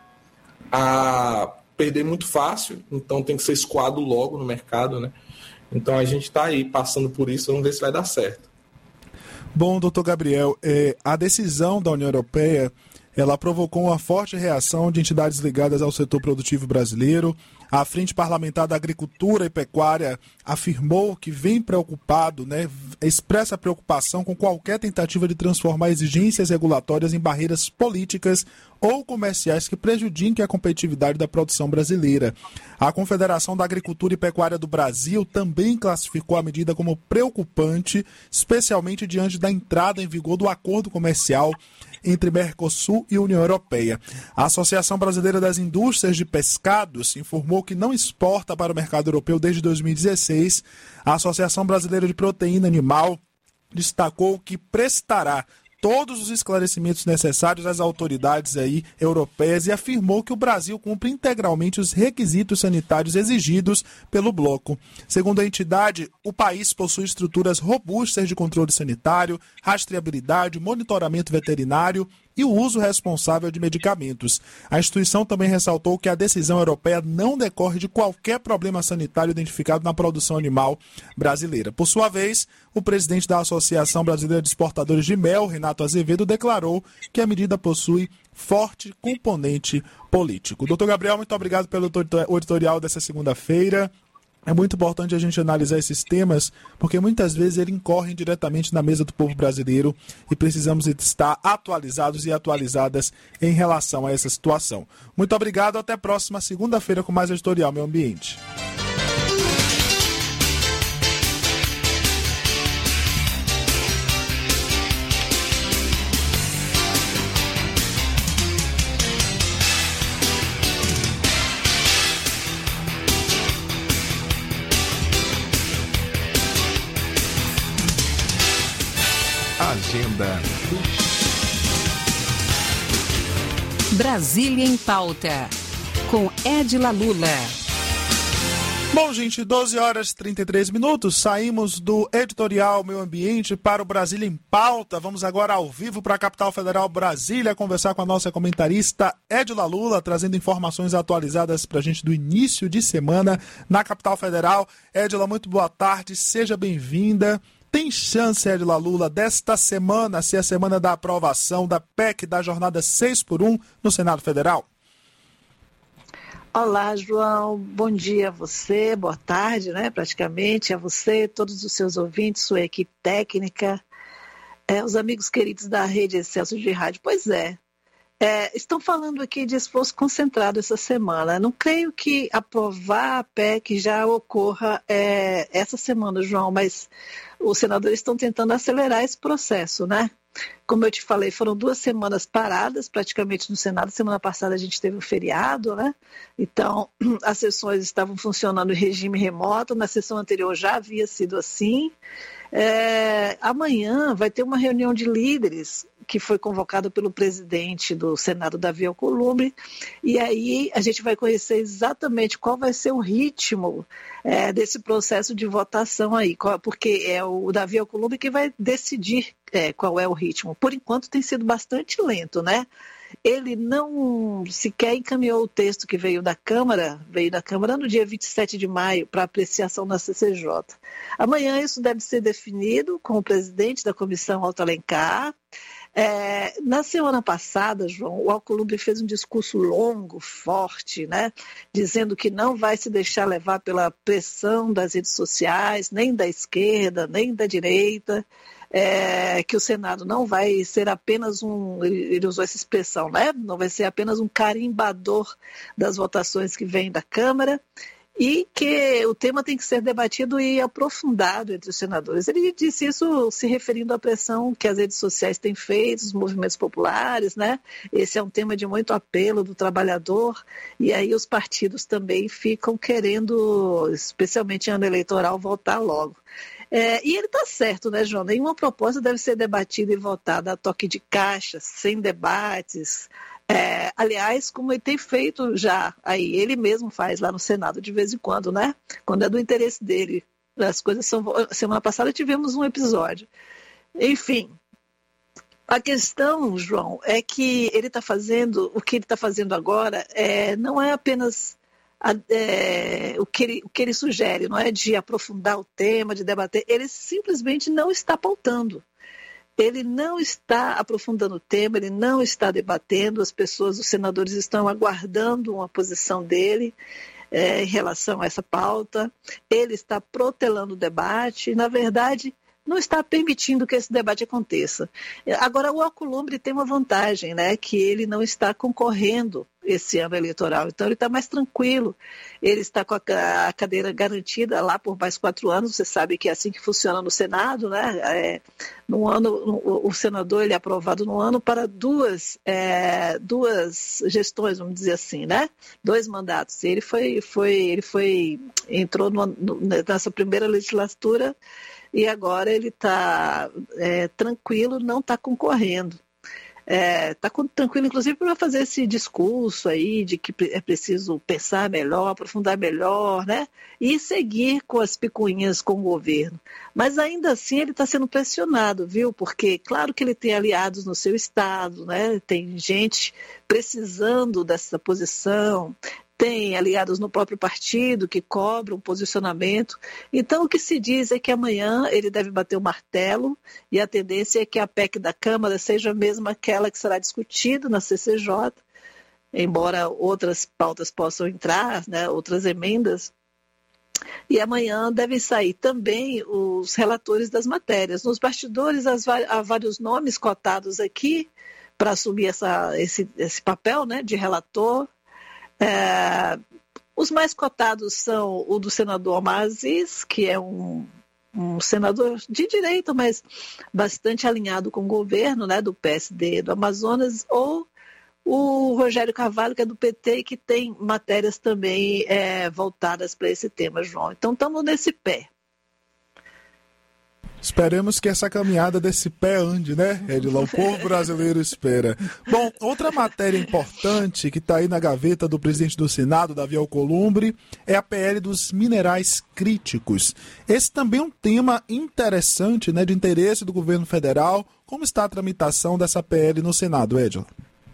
a perder muito fácil, então tem que ser escoado logo no mercado, né? Então a gente está aí passando por isso, vamos ver se vai dar certo. Bom, doutor Gabriel, é, a decisão da União Europeia, ela provocou uma forte reação de entidades ligadas ao setor produtivo brasileiro. A Frente Parlamentar da Agricultura e Pecuária afirmou que vem preocupado, né, expressa preocupação com qualquer tentativa de transformar exigências regulatórias em barreiras políticas ou comerciais que prejudiquem a competitividade da produção brasileira. A Confederação da Agricultura e Pecuária do Brasil também classificou a medida como preocupante, especialmente diante da entrada em vigor do acordo comercial entre Mercosul e União Europeia. A Associação Brasileira das Indústrias de Pescados informou que não exporta para o mercado europeu desde dois mil e dezesseis. A Associação Brasileira de Proteína Animal destacou que prestará todos os esclarecimentos necessários às autoridades aí europeias e afirmou que o Brasil cumpre integralmente os requisitos sanitários exigidos pelo bloco. Segundo a entidade, o país possui estruturas robustas de controle sanitário, rastreabilidade, monitoramento veterinário e o uso responsável de medicamentos. A instituição também ressaltou que a decisão europeia não decorre de qualquer problema sanitário identificado na produção animal brasileira. Por sua vez, o presidente da Associação Brasileira de Exportadores de Mel, Renato Azevedo, declarou que a medida possui forte componente político. Doutor Gabriel, muito obrigado pelo editorial dessa segunda-feira. É muito importante a gente analisar esses temas, porque muitas vezes eles incorrem diretamente na mesa do povo brasileiro e precisamos estar atualizados e atualizadas em relação a essa situação. Muito obrigado, até a próxima segunda-feira com mais editorial Meio Ambiente. Agenda. Brasília em Pauta, com Edila Lula. Bom, gente, doze horas e trinta e três minutos, saímos do editorial Meio Ambiente para o Brasília em Pauta. Vamos agora ao vivo para a capital federal Brasília conversar com a nossa comentarista Edila Lula, trazendo informações atualizadas para a gente do início de semana na capital federal. Edila, muito boa tarde, seja bem-vinda. Tem chance, Edila Lula, desta semana ser a semana da aprovação da P E C da jornada seis por um no Senado Federal? Olá, João. Bom dia a você, boa tarde, né, praticamente, a você, todos os seus ouvintes, sua equipe técnica, é, os amigos queridos da Rede Excelsior de Rádio. Pois é, é, estão falando aqui de esforço concentrado essa semana. Não creio que aprovar a P E C já ocorra é, essa semana, João, mas os senadores estão tentando acelerar esse processo, né? Como eu te falei, foram duas semanas paradas praticamente no Senado. Semana passada a gente teve um feriado, né? Então, as sessões estavam funcionando em regime remoto. Na sessão anterior já havia sido assim. É, amanhã vai ter uma reunião de líderes que foi convocada pelo presidente do Senado, Davi Alcolumbre, e aí a gente vai conhecer exatamente qual vai ser o ritmo é, desse processo de votação aí, porque é o Davi Alcolumbre que vai decidir é, qual é o ritmo. Por enquanto tem sido bastante lento, né? Ele não sequer encaminhou o texto que veio da Câmara, veio da Câmara no dia vinte e sete de maio para apreciação na C C J. Amanhã isso deve ser definido com o presidente da comissão, Otto Alencar. É, na semana passada, João, o Alcolumbre fez um discurso longo, forte, né, dizendo que não vai se deixar levar pela pressão das redes sociais, nem da esquerda, nem da direita, é, que o Senado não vai ser apenas um, ele usou essa expressão, né, não vai ser apenas um carimbador das votações que vêm da Câmara, e que o tema tem que ser debatido e aprofundado entre os senadores. Ele disse isso se referindo à pressão que as redes sociais têm feito, os movimentos populares, né? Esse é um tema de muito apelo do trabalhador, e aí os partidos também ficam querendo, especialmente em ano eleitoral, votar logo. É, e ele está certo, né, João? Nenhuma proposta deve ser debatida e votada a toque de caixa, sem debates, É, aliás, como ele tem feito já, aí ele mesmo faz lá no Senado de vez em quando, né? Quando é do interesse dele. As coisas são. Semana passada tivemos um episódio. Enfim, a questão, João, é que ele está fazendo, o que ele está fazendo agora é, não é apenas a, é, o, que ele, o que ele sugere, não é de aprofundar o tema, de debater, ele simplesmente não está pautando. Ele não está aprofundando o tema, ele não está debatendo, as pessoas, os senadores estão aguardando uma posição dele é, em relação a essa pauta. Ele está protelando o debate e, na verdade, não está permitindo que esse debate aconteça. Agora, o Alcolumbre tem uma vantagem, né, que ele não está concorrendo esse ano eleitoral, então ele está mais tranquilo, ele está com a cadeira garantida lá por mais quatro anos, você sabe que é assim que funciona no Senado, né? É, no ano, o senador ele é aprovado no ano para duas, é, duas gestões, vamos dizer assim, né? Dois mandatos, ele foi, foi, ele foi, entrou no, no, nessa primeira legislatura e agora ele está é, tranquilo, não está concorrendo. Está é, tranquilo, inclusive, para fazer esse discurso aí de que é preciso pensar melhor, aprofundar melhor, né? E seguir com as picuinhas com o governo. Mas ainda assim ele está sendo pressionado, viu? Porque claro que ele tem aliados no seu estado, né? Tem gente precisando dessa posição. Tem aliados no próprio partido que cobram posicionamento. Então, o que se diz é que amanhã ele deve bater o martelo e a tendência é que a P E C da Câmara seja a mesma aquela que será discutida na C C J, embora outras pautas possam entrar, né, outras emendas. E amanhã devem sair também os relatores das matérias. Nos bastidores há vários nomes cotados aqui para assumir essa, esse, esse papel, né, de relator. É, os mais cotados são o do senador Omar Aziz, que é um, um senador de direita, mas bastante alinhado com o governo, né, do P S D do Amazonas, ou o Rogério Carvalho, que é do P T e que tem matérias também é, voltadas para esse tema, João. Então estamos nesse pé. Esperemos que essa caminhada desse pé ande, né, Edila? O povo brasileiro espera. Bom, outra matéria importante que está aí na gaveta do presidente do Senado, Davi Alcolumbre, é a P L dos minerais críticos. Esse também é um tema interessante, né, de interesse do governo federal. Como está a tramitação dessa P L no Senado, Edila?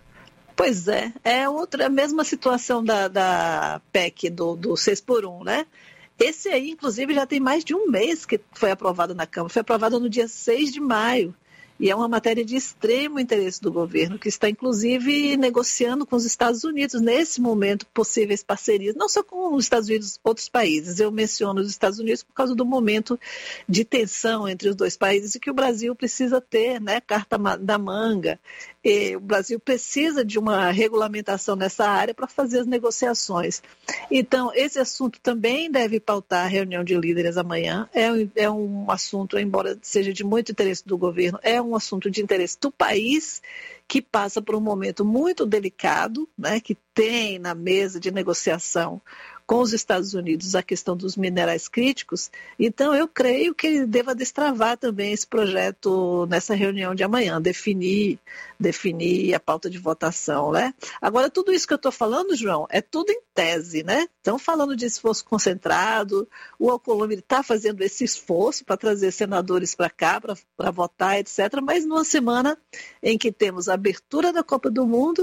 Pois é, é outra, a mesma situação da, da P E C do, do seis por um, né? Esse aí, inclusive, já tem mais de um mês que foi aprovado na Câmara. Foi aprovado no dia seis de maio. E é uma matéria de extremo interesse do governo, que está, inclusive, negociando com os Estados Unidos, nesse momento, possíveis parcerias, não só com os Estados Unidos, outros países. Eu menciono os Estados Unidos por causa do momento de tensão entre os dois países e que o Brasil precisa ter, né, carta da manga. E o Brasil precisa de uma regulamentação nessa área para fazer as negociações. Então, esse assunto também deve pautar a reunião de líderes amanhã. É, é um assunto, embora seja de muito interesse do governo, é um assunto de interesse do país, que passa por um momento muito delicado, né, que tem na mesa de negociação com os Estados Unidos a questão dos minerais críticos. Então, eu creio que ele deva destravar também esse projeto nessa reunião de amanhã, definir, definir a pauta de votação, né? Agora, tudo isso que eu estou falando, João, é tudo em tese, né? Estão falando de esforço concentrado, o Alcolumbre está fazendo esse esforço para trazer senadores para cá, para votar, etcétera, mas numa semana em que temos a abertura da Copa do Mundo,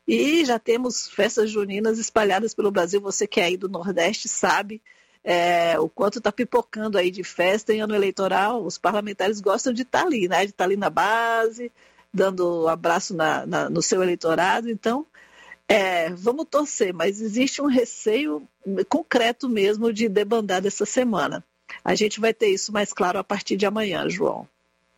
e já temos festas juninas espalhadas pelo Brasil. Você que é aí do Nordeste sabe é, o quanto está pipocando aí de festa em ano eleitoral. Os parlamentares gostam de estar tá ali, né? De estar tá ali na base, dando um abraço na, na, no seu eleitorado. Então, é, vamos torcer, mas existe um receio concreto mesmo de debandar dessa semana. A gente vai ter isso mais claro a partir de amanhã, João.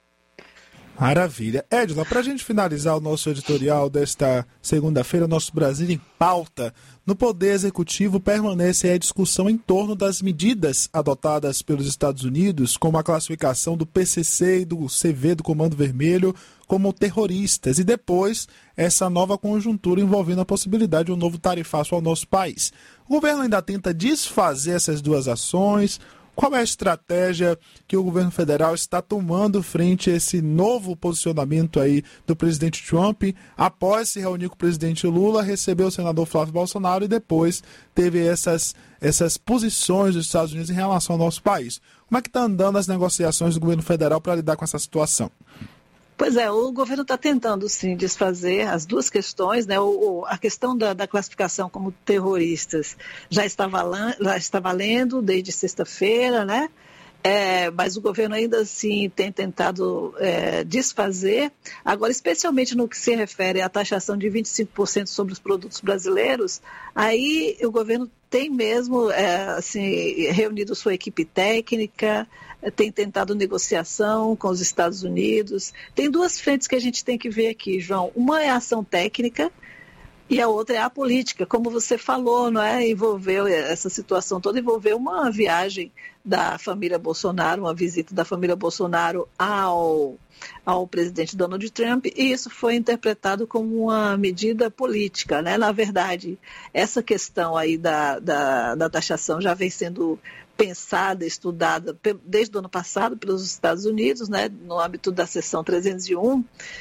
Maravilha. Edila, para a gente finalizar o nosso editorial desta segunda-feira, nosso Brasil em Pauta, no Poder Executivo permanece a discussão em torno das medidas adotadas pelos Estados Unidos, como a classificação do P C C e do C V do Comando Vermelho como terroristas, e depois essa nova conjuntura envolvendo a possibilidade de um novo tarifaço ao nosso país. O governo ainda tenta desfazer essas duas ações. Qual é a estratégia que o governo federal está tomando frente a esse novo posicionamento aí do presidente Trump, após se reunir com o presidente Lula, recebeu o senador Flávio Bolsonaro e depois teve essas, essas posições dos Estados Unidos em relação ao nosso país? Como é que está andando as negociações do governo federal para lidar com essa situação? Pois é, o governo está tentando, sim, desfazer as duas questões, né? O, a questão da, da classificação como terroristas já está, valan, já está valendo desde sexta-feira, né? É, mas o governo ainda assim tem tentado é, desfazer. Agora, especialmente no que se refere à taxação de vinte e cinco por cento sobre os produtos brasileiros, aí o governo tem mesmo é, assim, reunido sua equipe técnica, tem tentado negociação com os Estados Unidos. Tem duas frentes que a gente tem que ver aqui, João. Uma é a ação técnica e a outra é a política. Como você falou, não é? Envolveu essa situação toda, envolveu uma viagem da família Bolsonaro, uma visita da família Bolsonaro ao, ao presidente Donald Trump, e isso foi interpretado como uma medida política, né? Na verdade, essa questão aí da, da, da taxação já vem sendo pensada, estudada desde o ano passado pelos Estados Unidos, né, no âmbito da seção trezentos e um,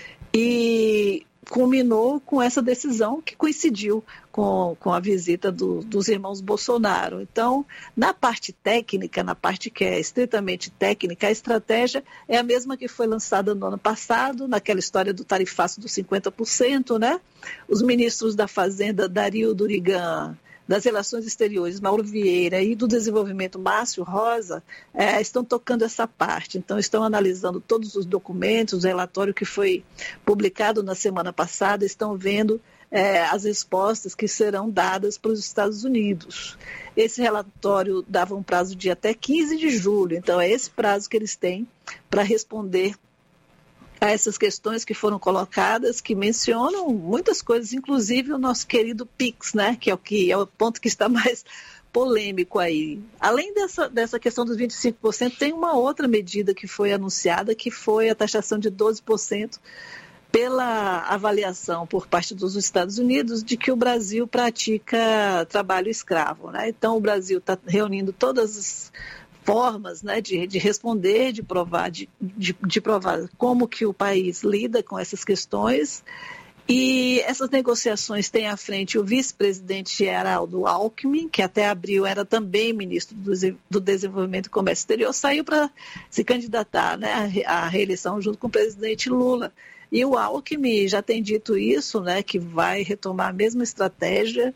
e culminou com essa decisão que coincidiu com, com a visita do, dos irmãos Bolsonaro. Então, na parte técnica, na parte que é estritamente técnica, a estratégia é a mesma que foi lançada no ano passado, naquela história do tarifaço dos cinquenta por cento, né? Os ministros da Fazenda, Dario Durigan, das Relações Exteriores, Mauro Vieira, e do Desenvolvimento, Márcio Rosa, é, estão tocando essa parte. Então, estão analisando todos os documentos, o relatório que foi publicado na semana passada, estão vendo é, as respostas que serão dadas para os Estados Unidos. Esse relatório dava um prazo de até quinze de julho, então é esse prazo que eles têm para responder a essas questões que foram colocadas, que mencionam muitas coisas, inclusive o nosso querido Pix, né, que é o, que é o ponto que está mais polêmico aí. Além dessa, dessa questão dos vinte e cinco por cento, tem uma outra medida que foi anunciada, que foi a taxação de doze por cento pela avaliação por parte dos Estados Unidos de que o Brasil pratica trabalho escravo, né? Então, o Brasil está reunindo todas as formas, né, de, de responder, de provar, de, de, de provar como que o país lida com essas questões. E essas negociações têm à frente o vice-presidente Geraldo Alckmin, que até abril era também ministro do, do Desenvolvimento e Comércio Exterior, saiu para se candidatar, né, à reeleição junto com o presidente Lula. E o Alckmin já tem dito isso, né, que vai retomar a mesma estratégia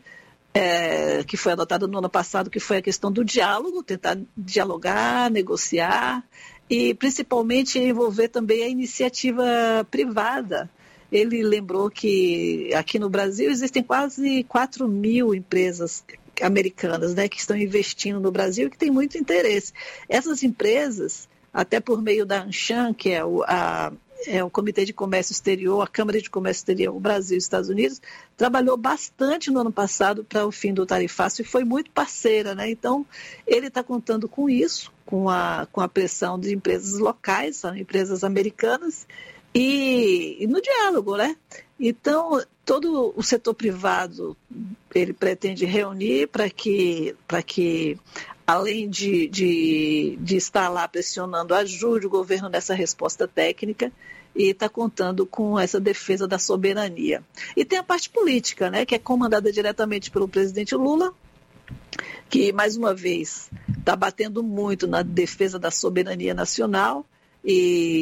É, que foi adotada no ano passado, que foi a questão do diálogo, tentar dialogar, negociar e principalmente envolver também a iniciativa privada. Ele lembrou que aqui no Brasil existem quase quatro mil empresas americanas, né, que estão investindo no Brasil e que têm muito interesse. Essas empresas, até por meio da ANCHAM, que é o, a É o Comitê de Comércio Exterior, a Câmara de Comércio Exterior, o Brasil e os Estados Unidos, trabalhou bastante no ano passado para o fim do tarifaço e foi muito parceira, né? Então, ele está contando com isso, com a, com a pressão de empresas locais, são empresas americanas, e, e no diálogo, né? Então, todo o setor privado, ele pretende reunir para que, para que além de, de, de estar lá pressionando, ajude o governo nessa resposta técnica e está contando com essa defesa da soberania. E tem a parte política, né, que é comandada diretamente pelo presidente Lula, que, mais uma vez, está batendo muito na defesa da soberania nacional, e,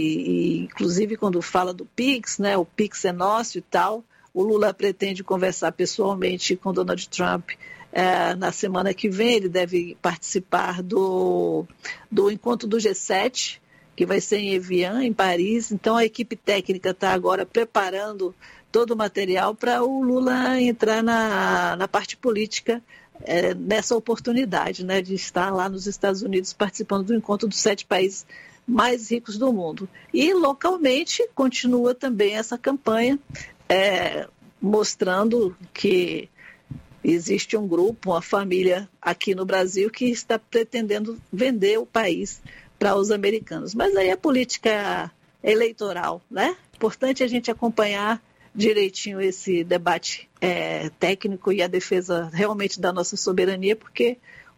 e inclusive quando fala do Pix, né, o Pix é nosso e tal, o Lula pretende conversar pessoalmente com Donald Trump É, na semana que vem. Ele deve participar do, do encontro do G sete, que vai ser em Evian, em Paris. Então, a equipe técnica está agora preparando todo o material para o Lula entrar na, na parte política é, nessa oportunidade, né, de estar lá nos Estados Unidos participando do encontro dos sete países mais ricos do mundo. E, localmente, continua também essa campanha é, mostrando que existe um grupo, uma família aqui no Brasil que está pretendendo vender o país para os americanos. Mas aí é política eleitoral, né? Importante a gente acompanhar direitinho esse debate é, técnico e a defesa realmente da nossa soberania, porque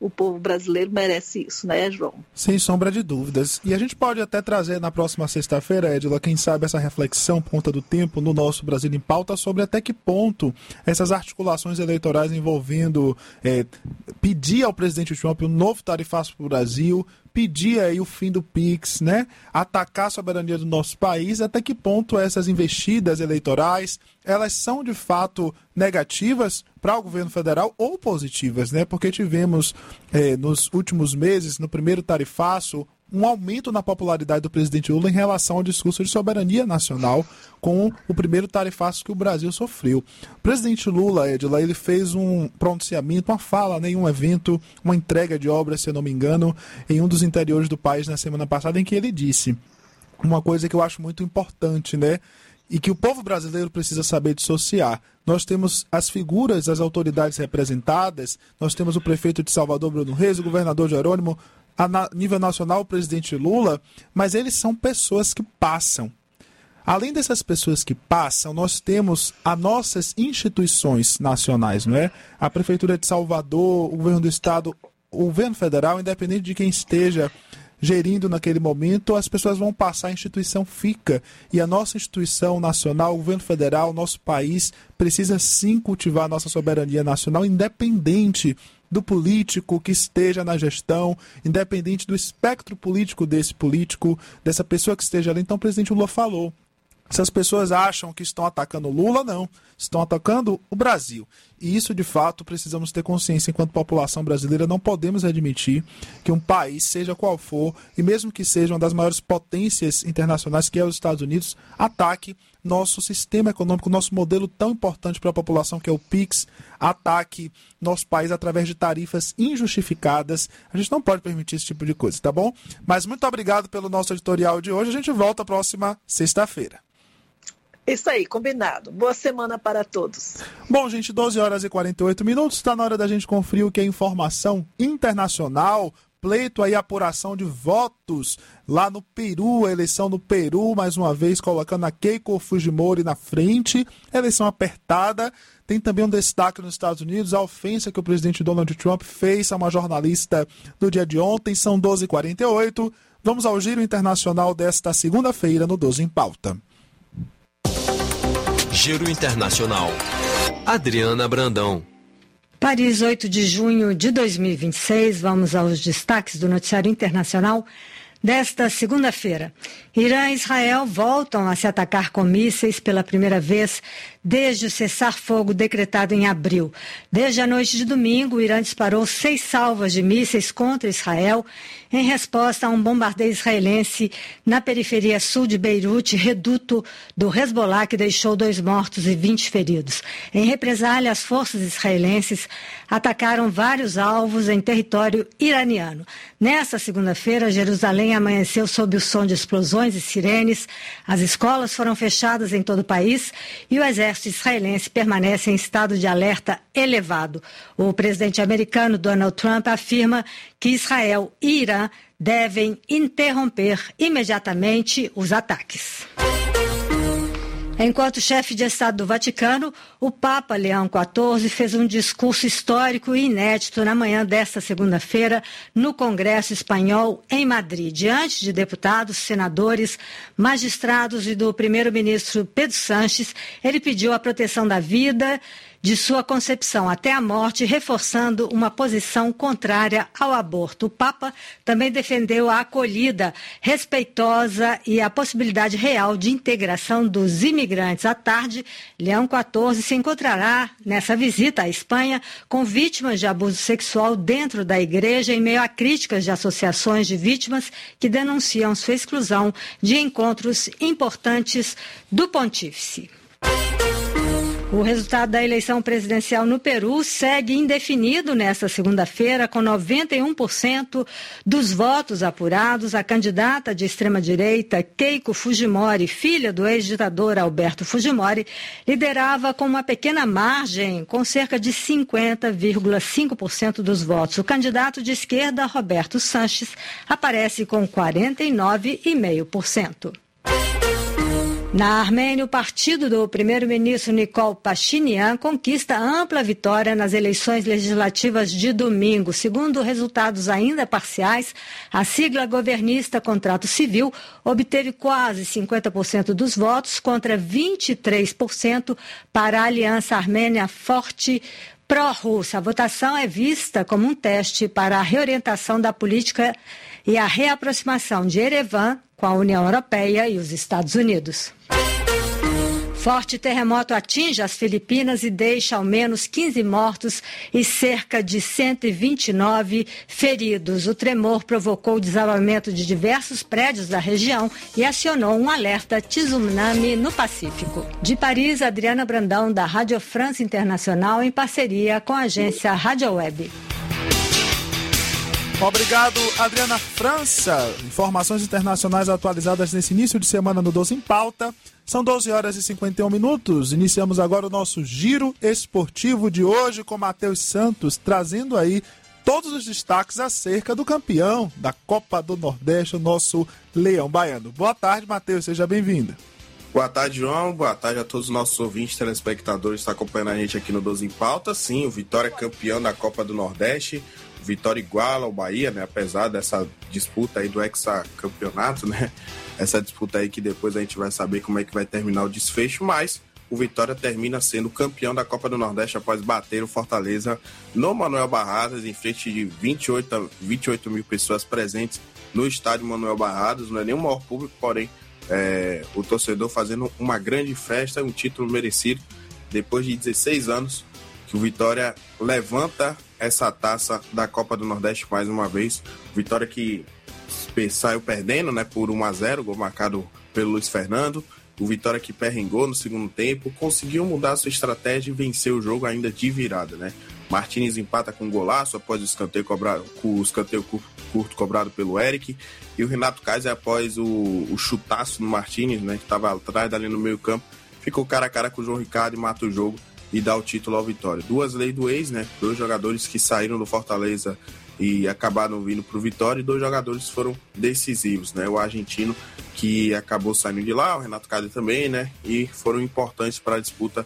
O povo brasileiro merece isso, né, João? Sem sombra de dúvidas. E a gente pode até trazer na próxima sexta-feira, Edila, quem sabe essa reflexão por conta do tempo no nosso Brasil em Pauta sobre até que ponto essas articulações eleitorais envolvendo é, pedir ao presidente Trump um novo tarifaço para o Brasil, pedir aí o fim do Pix, né? Atacar a soberania do nosso país, até que ponto essas investidas eleitorais, elas são de fato negativas para o governo federal ou positivas, né? Porque tivemos eh, nos últimos meses, no primeiro tarifaço, um aumento na popularidade do presidente Lula em relação ao discurso de soberania nacional com o primeiro tarifaço que o Brasil sofreu. O presidente Lula, Edila, ele fez um pronunciamento, uma fala, né, em um evento, uma entrega de obras, se eu não me engano, em um dos interiores do país na semana passada, em que ele disse uma coisa que eu acho muito importante, né? E que o povo brasileiro precisa saber dissociar. Nós temos as figuras, as autoridades representadas, nós temos o prefeito de Salvador, Bruno Reis, o governador Jerônimo, a nível nacional, o presidente Lula, mas eles são pessoas que passam. Além dessas pessoas que passam, nós temos as nossas instituições nacionais, não é? A Prefeitura de Salvador, o governo do Estado, o governo federal, independente de quem esteja gerindo naquele momento, as pessoas vão passar, a instituição fica. E a nossa instituição nacional, o governo federal, o nosso país, precisa sim cultivar a nossa soberania nacional, independente do político que esteja na gestão, independente do espectro político desse político, dessa pessoa que esteja ali. Então o presidente Lula falou. Se as pessoas acham que estão atacando o Lula, não. Estão atacando o Brasil. E isso, de fato, precisamos ter consciência enquanto população brasileira. Não podemos admitir que um país, seja qual for, e mesmo que seja uma das maiores potências internacionais, que é os Estados Unidos, ataque nosso sistema econômico, nosso modelo tão importante para a população, que é o Pix, ataque nosso país através de tarifas injustificadas. A gente não pode permitir esse tipo de coisa, tá bom? Mas muito obrigado pelo nosso editorial de hoje. A gente volta próxima sexta-feira. Isso aí, combinado. Boa semana para todos. Bom, gente, doze horas e quarenta e oito minutos. Está na hora da gente conferir o que é informação internacional. Pleito aí, apuração de votos lá no Peru, a eleição no Peru, mais uma vez colocando a Keiko Fujimori na frente, eleição apertada. Tem também um destaque nos Estados Unidos, a ofensa que o presidente Donald Trump fez a uma jornalista no dia de ontem, são doze e quarenta e oito. Vamos ao giro internacional desta segunda-feira no doze em Pauta. Giro Internacional. Adriana Brandão. Paris, oito de junho de dois mil e vinte e seis, vamos aos destaques do noticiário internacional desta segunda-feira. Irã e Israel voltam a se atacar com mísseis pela primeira vez desde o cessar-fogo decretado em abril. Desde a noite de domingo, o Irã disparou seis salvas de mísseis contra Israel em resposta a um bombardeio israelense na periferia sul de Beirute, reduto do Hezbollah, que deixou dois mortos e vinte feridos. Em represália, as forças israelenses atacaram vários alvos em território iraniano. Nesta segunda-feira, Jerusalém amanheceu sob o som de explosões e sirenes. As escolas foram fechadas em todo o país e o exército israelense permanece em estado de alerta elevado. O presidente americano Donald Trump afirma que Israel e Irã devem interromper imediatamente os ataques. Enquanto chefe de Estado do Vaticano, o Papa Leão quatorze fez um discurso histórico e inédito na manhã desta segunda-feira no Congresso Espanhol em Madrid. Diante de deputados, senadores, magistrados e do primeiro-ministro Pedro Sánchez, ele pediu a proteção da vida, de sua concepção até a morte, reforçando uma posição contrária ao aborto. O Papa também defendeu a acolhida respeitosa e a possibilidade real de integração dos imigrantes. À tarde, Leão quatorze se encontrará nessa visita à Espanha com vítimas de abuso sexual dentro da igreja, em meio a críticas de associações de vítimas que denunciam sua exclusão de encontros importantes do pontífice. O resultado da eleição presidencial no Peru segue indefinido nesta segunda-feira, com noventa e um por cento dos votos apurados. A candidata de extrema-direita, Keiko Fujimori, filha do ex-ditador Alberto Fujimori, liderava com uma pequena margem, com cerca de cinquenta vírgula cinco por cento dos votos. O candidato de esquerda, Roberto Sanches, aparece com quarenta e nove vírgula cinco por cento. Na Armênia, o partido do primeiro-ministro Nikol Pashinyan conquista ampla vitória nas eleições legislativas de domingo. Segundo resultados ainda parciais, a sigla governista Contrato Civil obteve quase cinquenta por cento dos votos contra vinte e três por cento para a Aliança Armênia Forte pró-russa. A votação é vista como um teste para a reorientação da política e a reaproximação de Erevan com a União Europeia e os Estados Unidos. Forte terremoto atinge as Filipinas e deixa ao menos quinze mortos e cerca de cento e vinte e nove feridos. O tremor provocou o desabamento de diversos prédios da região e acionou um alerta tsunami no Pacífico. De Paris, Adriana Brandão, da Rádio France Internacional, em parceria com a agência Rádio Web. Obrigado, Adriana França. Informações internacionais atualizadas nesse início de semana no doze em Pauta. São doze horas e cinquenta e um minutos. Iniciamos agora o nosso giro esportivo de hoje com Matheus Santos, trazendo aí todos os destaques acerca do campeão da Copa do Nordeste, o nosso Leão Baiano. Boa tarde, Matheus, seja bem-vindo. Boa tarde, João. Boa tarde a todos os nossos ouvintes, telespectadores que estão acompanhando a gente aqui no doze em Pauta. Sim, o Vitória é campeão da Copa do Nordeste. Vitória iguala ao Bahia, né? Apesar dessa disputa aí do hexacampeonato, né? Essa disputa aí que depois a gente vai saber como é que vai terminar o desfecho, mas o Vitória termina sendo campeão da Copa do Nordeste após bater o Fortaleza no Manuel Barradas, em frente de vinte e oito, vinte e oito mil pessoas presentes no estádio Manuel Barradas. Não é nem o maior público, porém é, o torcedor fazendo uma grande festa, um título merecido depois de dezesseis anos que o Vitória levanta essa taça da Copa do Nordeste mais uma vez. Vitória que saiu perdendo, né, por um a zero, gol marcado pelo Luiz Fernando. O Vitória que perrengou no segundo tempo, conseguiu mudar sua estratégia e vencer o jogo ainda de virada, né? Martins empata com um golaço após o escanteio cobrado, o escanteio curto cobrado pelo Eric, e o Renato Kaiser após o, o chutaço no Martins, né, que estava atrás dali no meio campo, ficou cara a cara com o João Ricardo e mata o jogo e dá o título ao Vitória. Duas leis do ex, né? Dois jogadores que saíram do Fortaleza e acabaram vindo para o Vitória, e dois jogadores foram decisivos, né? O argentino que acabou saindo de lá, o Renato Kaiser também, né? E foram importantes para a disputa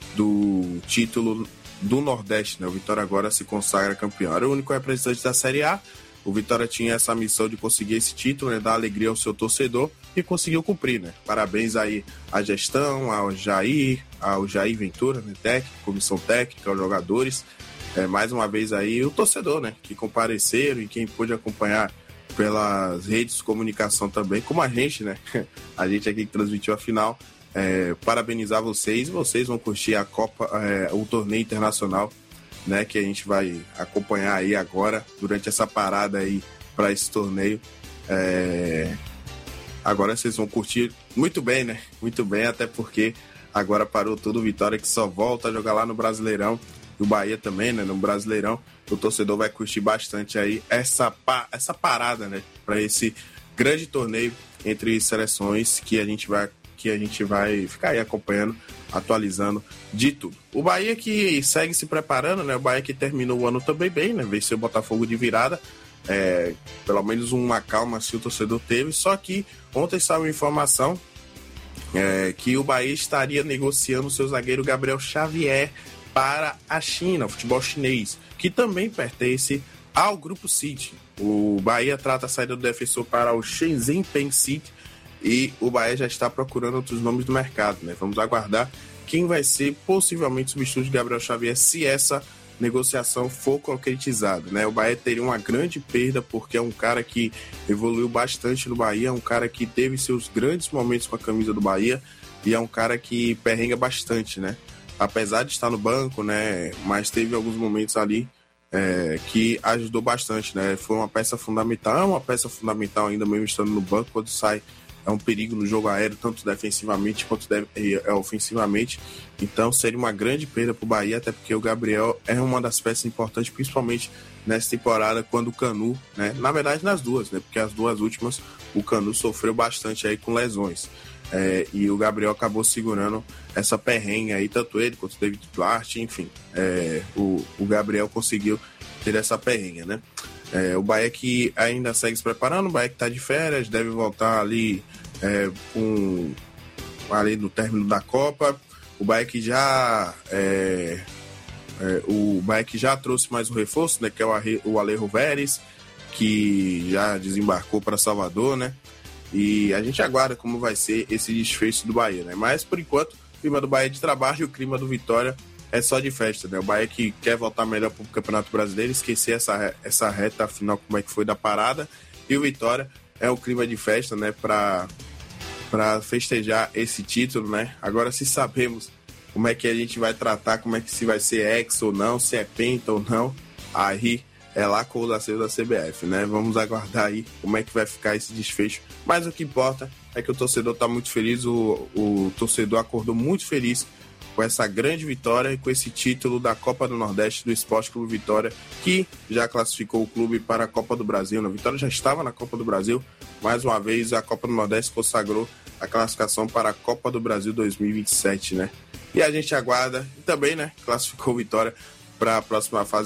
do título do Nordeste, né? O Vitória agora se consagra campeão. Era o único representante da Série A. O Vitória tinha essa missão de conseguir esse título, né? Dar alegria ao seu torcedor, e conseguiu cumprir, né? Parabéns aí à gestão, ao Jair, ao Jair Ventura, né? Técnico, comissão técnica, aos jogadores. É, mais uma vez aí o torcedor, né? Que compareceram e quem pôde acompanhar pelas redes de comunicação também, como a gente, né? A gente aqui que transmitiu a final. É, parabenizar vocês. Vocês vão curtir a Copa, é, o torneio internacional, né? Que a gente vai acompanhar aí agora, durante essa parada aí para esse torneio. É... Agora vocês vão curtir muito bem, né? Muito bem, até porque agora parou tudo. O Vitória que só volta a jogar lá no Brasileirão. E o Bahia também, né? No Brasileirão. O torcedor vai curtir bastante aí essa, pa... essa parada, né? Para esse grande torneio entre seleções que a gente vai, que a gente vai ficar aí acompanhando, atualizando de tudo. O Bahia que segue se preparando, né? O Bahia que terminou o ano também bem, né? Venceu o Botafogo de virada. É, pelo menos uma calma se o torcedor teve, só que ontem saiu informação é, que o Bahia estaria negociando o seu zagueiro Gabriel Xavier para a China, o futebol chinês, que também pertence ao Grupo City. O Bahia trata a saída do defensor para o Shenzhen Pen City e o Bahia já está procurando outros nomes do mercado, né? Vamos aguardar quem vai ser possivelmente substituto de Gabriel Xavier se essa negociação for concretizada, né? O Bahia teria uma grande perda porque é um cara que evoluiu bastante no Bahia, é um cara que teve seus grandes momentos com a camisa do Bahia e é um cara que perrenga bastante, né? Apesar de estar no banco, né? Mas teve alguns momentos ali é, que ajudou bastante, né? Foi uma peça fundamental, é uma peça fundamental ainda mesmo estando no banco. Quando sai é um perigo no jogo aéreo, tanto defensivamente quanto de, é, ofensivamente. Então seria uma grande perda para o Bahia, até porque o Gabriel é uma das peças importantes, principalmente nessa temporada, quando o Canu, né? Na verdade nas duas, né? Porque as duas últimas o Canu sofreu bastante aí com lesões. É, e o Gabriel acabou segurando essa perrengue aí, tanto ele quanto o David Duarte, enfim. É, o, o Gabriel conseguiu ter essa perrengue, né? É, o Bahia que ainda segue se preparando, o Bahia que está de férias, deve voltar ali é, com ali no término da Copa. O Bahia que já é, é, o Bahia que já trouxe mais um reforço, né, que é o, Arre, o Alejo Vélez, que já desembarcou para Salvador, né? E a gente aguarda como vai ser esse desfecho do Bahia, né? Mas por enquanto, o clima do Bahia é de trabalho e o clima do Vitória é só de festa, né? O Bahia que quer voltar melhor para o Campeonato Brasileiro, esquecer essa, essa reta final, como é que foi da parada, e o Vitória é o clima de festa, né? Para para festejar esse título, né? Agora, se sabemos como é que a gente vai tratar, como é que se vai ser ex ou não, se é penta ou não, aí é lá com o da C B F, né? Vamos aguardar aí como é que vai ficar esse desfecho. Mas o que importa é que o torcedor está muito feliz, o, o torcedor acordou muito feliz com essa grande vitória e com esse título da Copa do Nordeste do Esporte Clube Vitória, que já classificou o clube para a Copa do Brasil. A Vitória já estava na Copa do Brasil, mais uma vez a Copa do Nordeste consagrou a classificação para a Copa do Brasil dois mil e vinte e sete, né? E a gente aguarda, e também, né, classificou o Vitória para a próxima fase